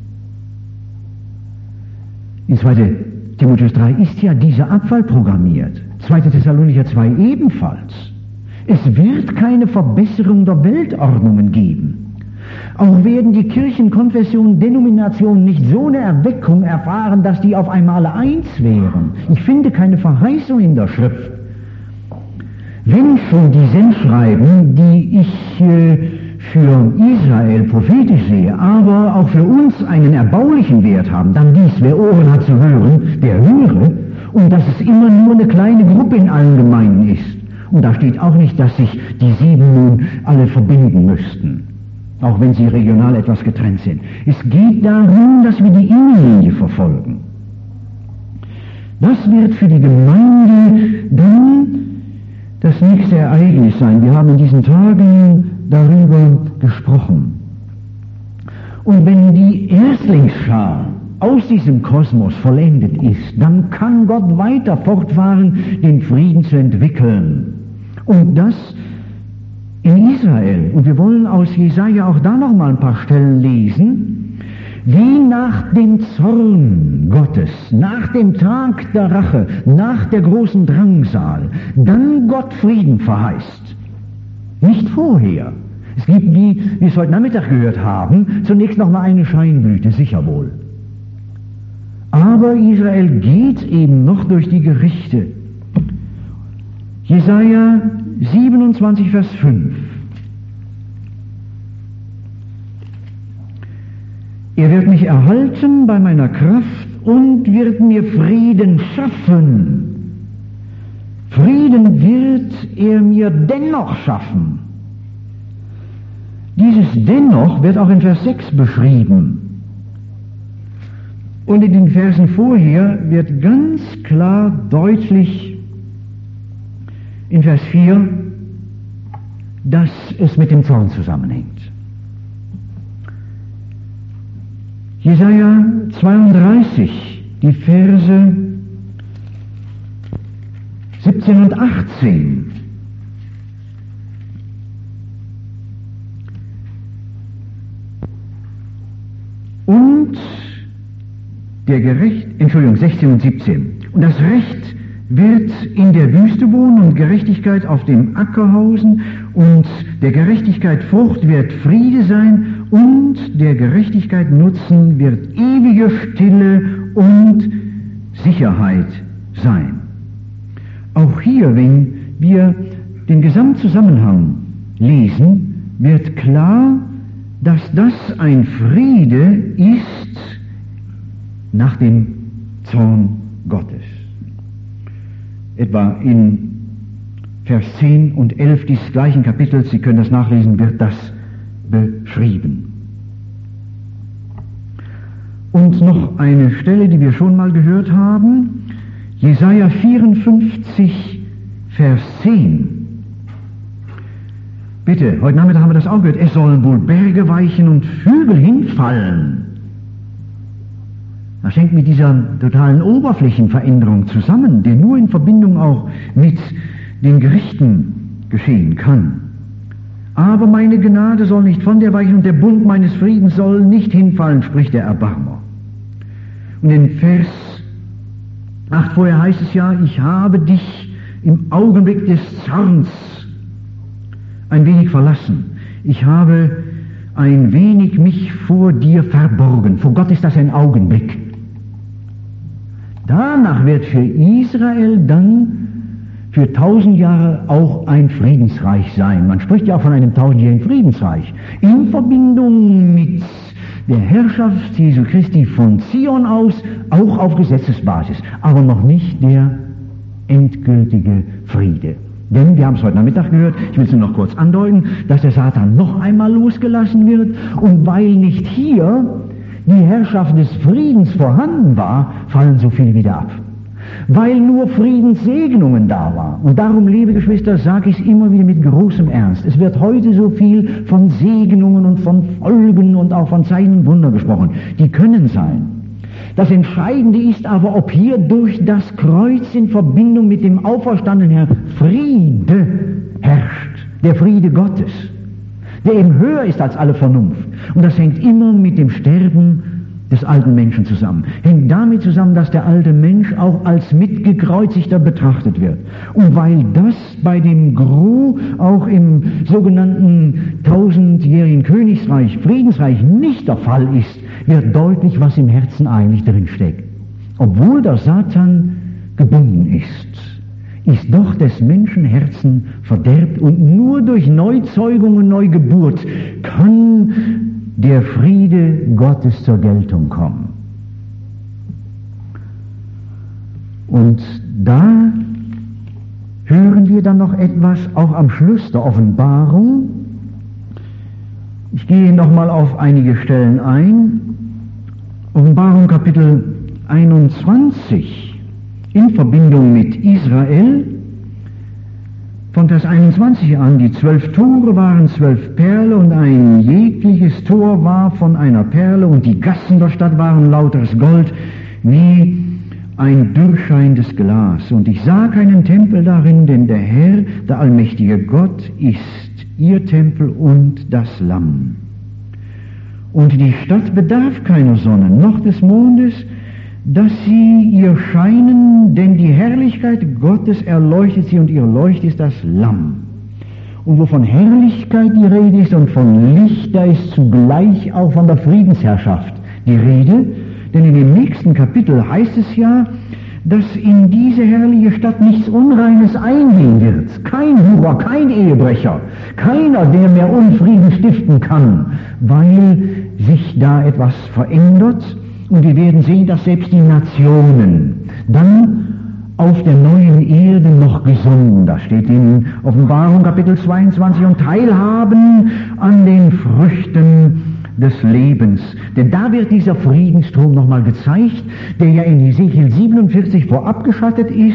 In zweiter Timotheus drei ist ja dieser Abfall programmiert. zweiter Thessalonicher zwei ebenfalls. Es wird keine Verbesserung der Weltordnungen geben. Auch werden die Kirchenkonfessionen, Denominationen nicht so eine Erweckung erfahren, dass die auf einmal eins wären. Ich finde keine Verheißung in der Schrift. Wenn schon die Sendschreiben, die ich äh, für Israel prophetisch sehe, aber auch für uns einen erbaulichen Wert haben, dann dies, wer Ohren hat zu hören, der höre, und dass es immer nur eine kleine Gruppe in allen Gemeinden ist. Und da steht auch nicht, dass sich die sieben nun alle verbinden müssten, auch wenn sie regional etwas getrennt sind. Es geht darum, dass wir die Innenlinie verfolgen. Das wird für die Gemeinde dann das nächste Ereignis sein. Wir haben in diesen Tagen darüber gesprochen. Und wenn die Erstlingsschar aus diesem Kosmos vollendet ist, dann kann Gott weiter fortfahren, den Frieden zu entwickeln. Und das in Israel. Und wir wollen aus Jesaja auch da noch mal ein paar Stellen lesen, wie nach dem Zorn Gottes, nach dem Tag der Rache, nach der großen Drangsal, dann Gott Frieden verheißt. Nicht vorher. Es gibt, wie wir es heute Nachmittag gehört haben, zunächst noch mal eine Scheinblüte, sicher wohl. Aber Israel geht eben noch durch die Gerichte. Jesaja siebenundzwanzig, Vers fünf. Er wird mich erhalten bei meiner Kraft und wird mir Frieden schaffen. Frieden wird er mir dennoch schaffen. Dieses dennoch wird auch in Vers sechs beschrieben. Und in den Versen vorher wird ganz klar deutlich in Vers vier, dass es mit dem Zorn zusammenhängt. Jesaja zweiunddreißig, die Verse siebzehn und achtzehn. Und der Gerecht, Entschuldigung, sechzehn und siebzehn. Und das Recht wird in der Wüste wohnen und Gerechtigkeit auf dem Acker hausen, und der Gerechtigkeit Frucht wird Friede sein, und der Gerechtigkeit Nutzen wird ewige Stille und Sicherheit sein. Auch hier, wenn wir den Gesamtzusammenhang lesen, wird klar, dass das ein Friede ist nach dem Zorn Gottes. Etwa in Vers zehn und elf dieses gleichen Kapitels, Sie können das nachlesen, wird das beschrieben. Und noch eine Stelle, die wir schon mal gehört haben, Jesaja vierundfünfzig, Vers zehn. Bitte, heute Nachmittag haben wir das auch gehört, es sollen wohl Berge weichen und Hügel hinfallen. Das hängt mit dieser totalen Oberflächenveränderung zusammen, die nur in Verbindung auch mit den Gerichten geschehen kann. Aber meine Gnade soll nicht von dir weichen und der Bund meines Friedens soll nicht hinfallen, spricht der Erbarmer. Und in Vers acht vorher heißt es ja, ich habe dich im Augenblick des Zorns ein wenig verlassen. Ich habe ein wenig mich vor dir verborgen. Vor Gott ist das ein Augenblick. Danach wird für Israel dann für tausend Jahre auch ein Friedensreich sein. Man spricht ja auch von einem tausendjährigen Friedensreich. In Verbindung mit der Herrschaft Jesu Christi von Zion aus, auch auf Gesetzesbasis, aber noch nicht der endgültige Friede. Denn, wir haben es heute Nachmittag gehört, ich will es nur noch kurz andeuten, dass der Satan noch einmal losgelassen wird, und weil nicht hier die Herrschaft des Friedens vorhanden war, fallen so viele wieder ab. Weil nur Friedenssegnungen da waren. Und darum, liebe Geschwister, sage ich es immer wieder mit großem Ernst. Es wird heute so viel von Segnungen und von Folgen und auch von Zeichen und Wunder gesprochen. Die können sein. Das Entscheidende ist aber, ob hier durch das Kreuz in Verbindung mit dem auferstandenen Herrn Friede herrscht. Der Friede Gottes, der eben höher ist als alle Vernunft. Und das hängt immer mit dem Sterben des alten Menschen zusammen. Hängt damit zusammen, dass der alte Mensch auch als Mitgekreuzigter betrachtet wird. Und weil das bei dem Gros auch im sogenannten tausendjährigen Königsreich, Friedensreich nicht der Fall ist, wird deutlich, was im Herzen eigentlich drinsteckt. Obwohl der Satan gebunden ist, ist doch des Menschen Herzen verderbt, und nur durch Neuzeugung und Neugeburt kann der Friede Gottes zur Geltung kommen. Und da hören wir dann noch etwas, auch am Schluss der Offenbarung. Ich gehe nochmal auf einige Stellen ein. Offenbarung Kapitel einundzwanzig in Verbindung mit Israel. Von Vers einundzwanzig an, die zwölf Tore waren zwölf Perle, und ein jegliches Tor war von einer Perle, und die Gassen der Stadt waren lauteres Gold, wie ein durchscheinendes Glas. Und ich sah keinen Tempel darin, denn der Herr, der allmächtige Gott, ist ihr Tempel und das Lamm. Und die Stadt bedarf keiner Sonne, noch des Mondes, dass sie ihr scheinen, denn die Herrlichkeit Gottes erleuchtet sie, und ihr Leucht ist das Lamm. Und wo von Herrlichkeit die Rede ist und von Licht, da ist zugleich auch von der Friedensherrschaft die Rede, denn in dem nächsten Kapitel heißt es ja, dass in diese herrliche Stadt nichts Unreines eingehen wird. Kein Hurer, kein Ehebrecher, keiner, der mehr Unfrieden stiften kann, weil sich da etwas verändert. Und wir werden sehen, dass selbst die Nationen dann auf der neuen Erde noch gesonnen, das steht in Offenbarung Kapitel zweiundzwanzig, und teilhaben an den Früchten des Lebens. Denn da wird dieser Friedensstrom nochmal gezeigt, der ja in Hesekiel siebenundvierzig vorab geschattet ist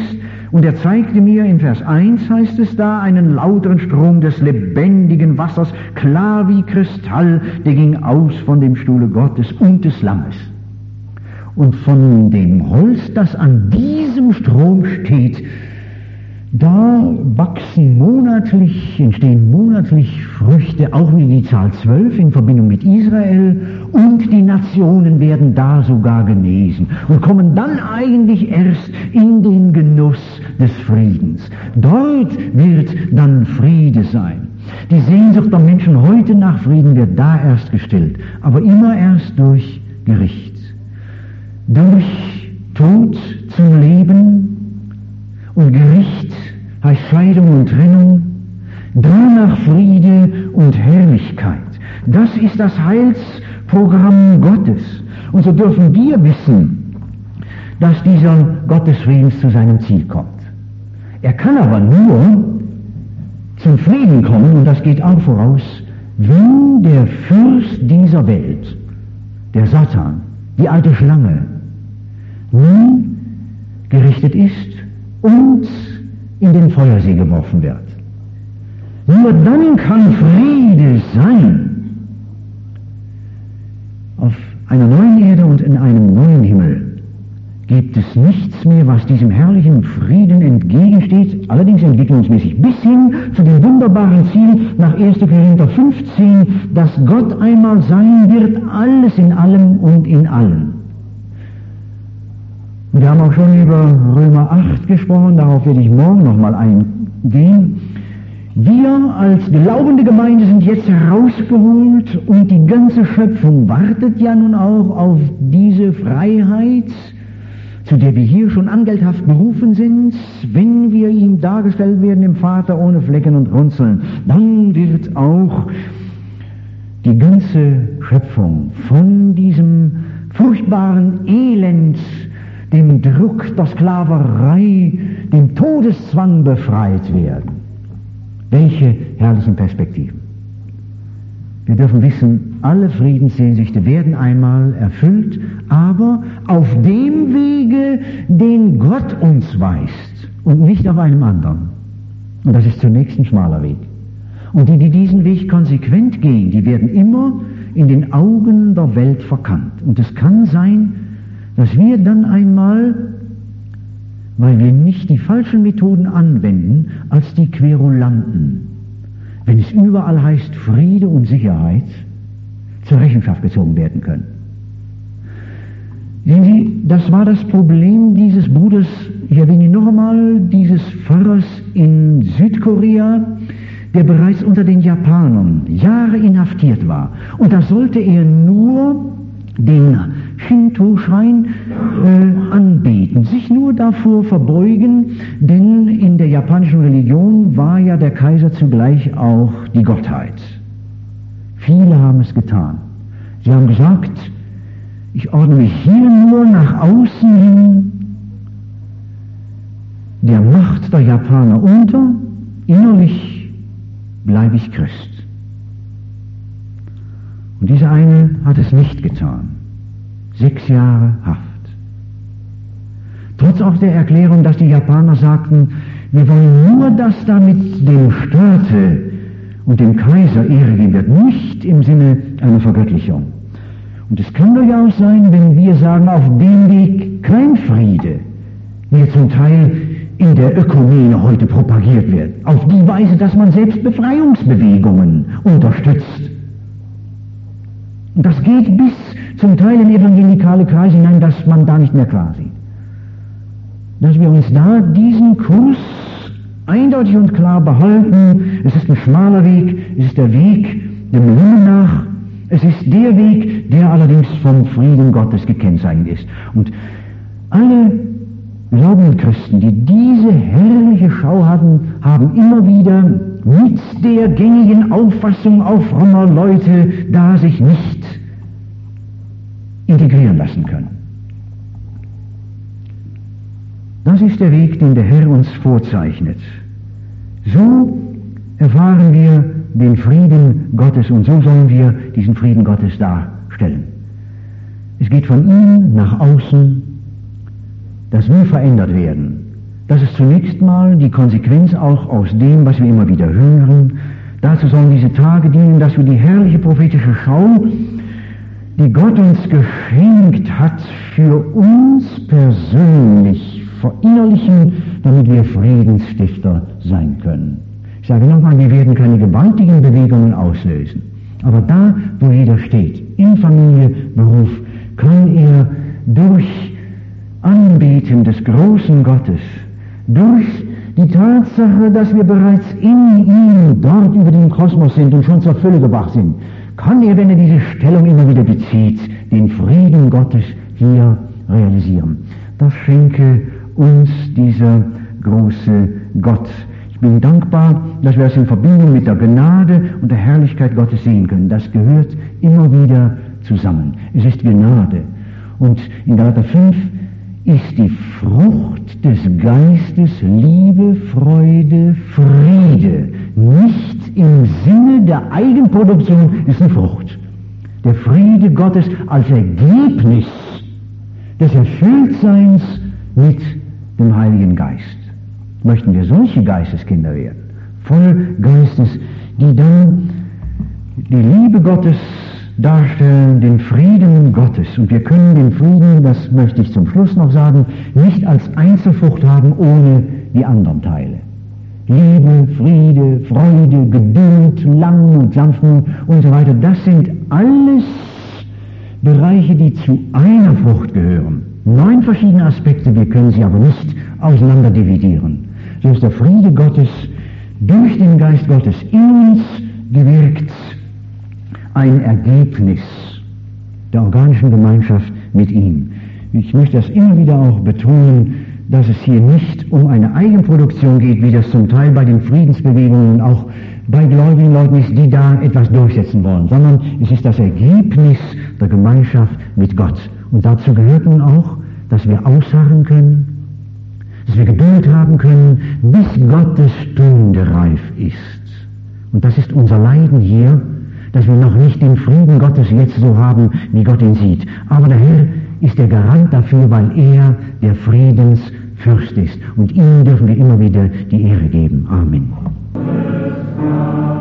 Und er zeigte mir, in Vers eins heißt es da, einen lauteren Strom des lebendigen Wassers, klar wie Kristall, der ging aus von dem Stuhle Gottes und des Lammes. Und von dem Holz, das an diesem Strom steht, da wachsen monatlich, entstehen monatlich Früchte, auch wie die Zahl zwölf in Verbindung mit Israel, und die Nationen werden da sogar genesen und kommen dann eigentlich erst in den Genuss des Friedens. Dort wird dann Friede sein. Die Sehnsucht der Menschen heute nach Frieden wird da erst gestillt, aber immer erst durch Gericht. Durch Tod zum Leben und Gericht heißt Scheidung und Trennung, danach Friede und Herrlichkeit. Das ist das Heilsprogramm Gottes. Und so dürfen wir wissen, dass dieser Gott des Friedens zu seinem Ziel kommt. Er kann aber nur zum Frieden kommen, und das geht auch voraus, wenn der Fürst dieser Welt, der Satan, die alte Schlange, nun gerichtet ist und in den Feuersee geworfen wird. Nur dann kann Friede sein. Auf einer neuen Erde und in einem neuen Himmel gibt es nichts mehr, was diesem herrlichen Frieden entgegensteht, allerdings entwicklungsmäßig, bis hin zu dem wunderbaren Ziel nach erster Korinther fünfzehn, dass Gott einmal sein wird, alles in allem und in allen. Wir haben auch schon über Römer acht gesprochen, darauf werde ich morgen nochmal eingehen. Wir als glaubende Gemeinde sind jetzt herausgeholt und die ganze Schöpfung wartet ja nun auch auf diese Freiheit, zu der wir hier schon angelthaft berufen sind. Wenn wir ihm dargestellt werden, dem Vater ohne Flecken und Runzeln, dann wird auch die ganze Schöpfung von diesem furchtbaren Elend, dem Druck der Sklaverei, dem Todeszwang befreit werden. Welche herrlichen Perspektiven. Wir dürfen wissen, alle Friedenssehnsüchte werden einmal erfüllt, aber auf dem Wege, den Gott uns weist und nicht auf einem anderen. Und das ist zunächst ein schmaler Weg. Und die, die diesen Weg konsequent gehen, die werden immer in den Augen der Welt verkannt. Und es kann sein, dass wir dann einmal, weil wir nicht die falschen Methoden anwenden, als die Querulanten, wenn es überall heißt Friede und Sicherheit, zur Rechenschaft gezogen werden können. Sehen Sie, das war das Problem dieses Bruders, ich erwähne noch einmal, dieses Pfarrers in Südkorea, der bereits unter den Japanern Jahre inhaftiert war. Und da sollte er nur den Shinto-Schrein äh, anbeten, sich nur davor verbeugen, denn in der japanischen Religion war ja der Kaiser zugleich auch die Gottheit. Viele haben es getan. Sie haben gesagt, ich ordne mich hier nur nach außen hin der Macht der Japaner unter, innerlich bleibe ich Christ. Und dieser eine hat es nicht getan. Sechs Jahre Haft. Trotz auch der Erklärung, dass die Japaner sagten, wir wollen nur, dass damit dem Staate und dem Kaiser Ehre geben wird, nicht im Sinne einer Vergöttlichung. Und es kann durchaus sein, wenn wir sagen, auf dem Weg kein Friede, wie er zum Teil in der Ökumene heute propagiert wird, auf die Weise, dass man selbst Befreiungsbewegungen unterstützt. Und das geht bis zum Teil in evangelikale Kreise hinein, dass man da nicht mehr klar sieht. Dass wir uns da diesen Kurs eindeutig und klar behalten, es ist ein schmaler Weg, es ist der Weg dem Lohn nach, es ist der Weg, der allerdings vom Frieden Gottes gekennzeichnet ist. Und alle glaubenden Christen, die diese herrliche Schau hatten, haben immer wieder mit der gängigen Auffassung auf frommer Leute da sich nicht integrieren lassen können. Das ist der Weg, den der Herr uns vorzeichnet. So erfahren wir den Frieden Gottes und so sollen wir diesen Frieden Gottes darstellen. Es geht von ihm nach außen, dass wir verändert werden, Das ist zunächst mal die Konsequenz auch aus dem, was wir immer wieder hören. Dazu sollen diese Tage dienen, dass wir die herrliche prophetische Schau, die Gott uns geschenkt hat, für uns persönlich verinnerlichen, damit wir Friedensstifter sein können. Ich sage nochmal, wir werden keine gewaltigen Bewegungen auslösen. Aber da, wo jeder steht, in Familie, Beruf, kann er durch Anbeten des großen Gottes, durch die Tatsache, dass wir bereits in ihm dort über den Kosmos sind und schon zur Fülle gebracht sind, kann er, wenn er diese Stellung immer wieder bezieht, den Frieden Gottes hier realisieren. Das schenke uns dieser große Gott. Ich bin dankbar, dass wir das in Verbindung mit der Gnade und der Herrlichkeit Gottes sehen können. Das gehört immer wieder zusammen. Es ist Gnade. Und in Galater fünf ist die Frucht des Geistes Liebe, Freude, Friede. Nicht im Sinne der Eigenproduktion, ist eine Frucht. Der Friede Gottes als Ergebnis des Erfülltseins mit dem Heiligen Geist. Möchten wir solche Geisteskinder werden, voll Geistes, die dann die Liebe Gottes darstellen, den Frieden Gottes. Und wir können den Frieden, das möchte ich zum Schluss noch sagen, nicht als Einzelfrucht haben ohne die anderen Teile. Liebe, Friede, Freude, Geduld, Langmut, Sanftmut und so weiter, das sind alles Bereiche, die zu einer Frucht gehören. Neun verschiedene Aspekte, wir können sie aber nicht auseinander dividieren. So ist der Friede Gottes durch den Geist Gottes in uns gewirkt ein Ergebnis der organischen Gemeinschaft mit ihm. Ich möchte das immer wieder auch betonen, dass es hier nicht um eine Eigenproduktion geht, wie das zum Teil bei den Friedensbewegungen auch bei gläubigen Leuten ist, die da etwas durchsetzen wollen, sondern es ist das Ergebnis der Gemeinschaft mit Gott. Und dazu gehört nun auch, dass wir ausharren können, dass wir Geduld haben können, bis Gottes Stunde reif ist. Und das ist unser Leiden hier, dass wir noch nicht den Frieden Gottes jetzt so haben, wie Gott ihn sieht. Aber der Herr ist der Garant dafür, weil er der Friedensfürst ist. Und ihm dürfen wir immer wieder die Ehre geben. Amen.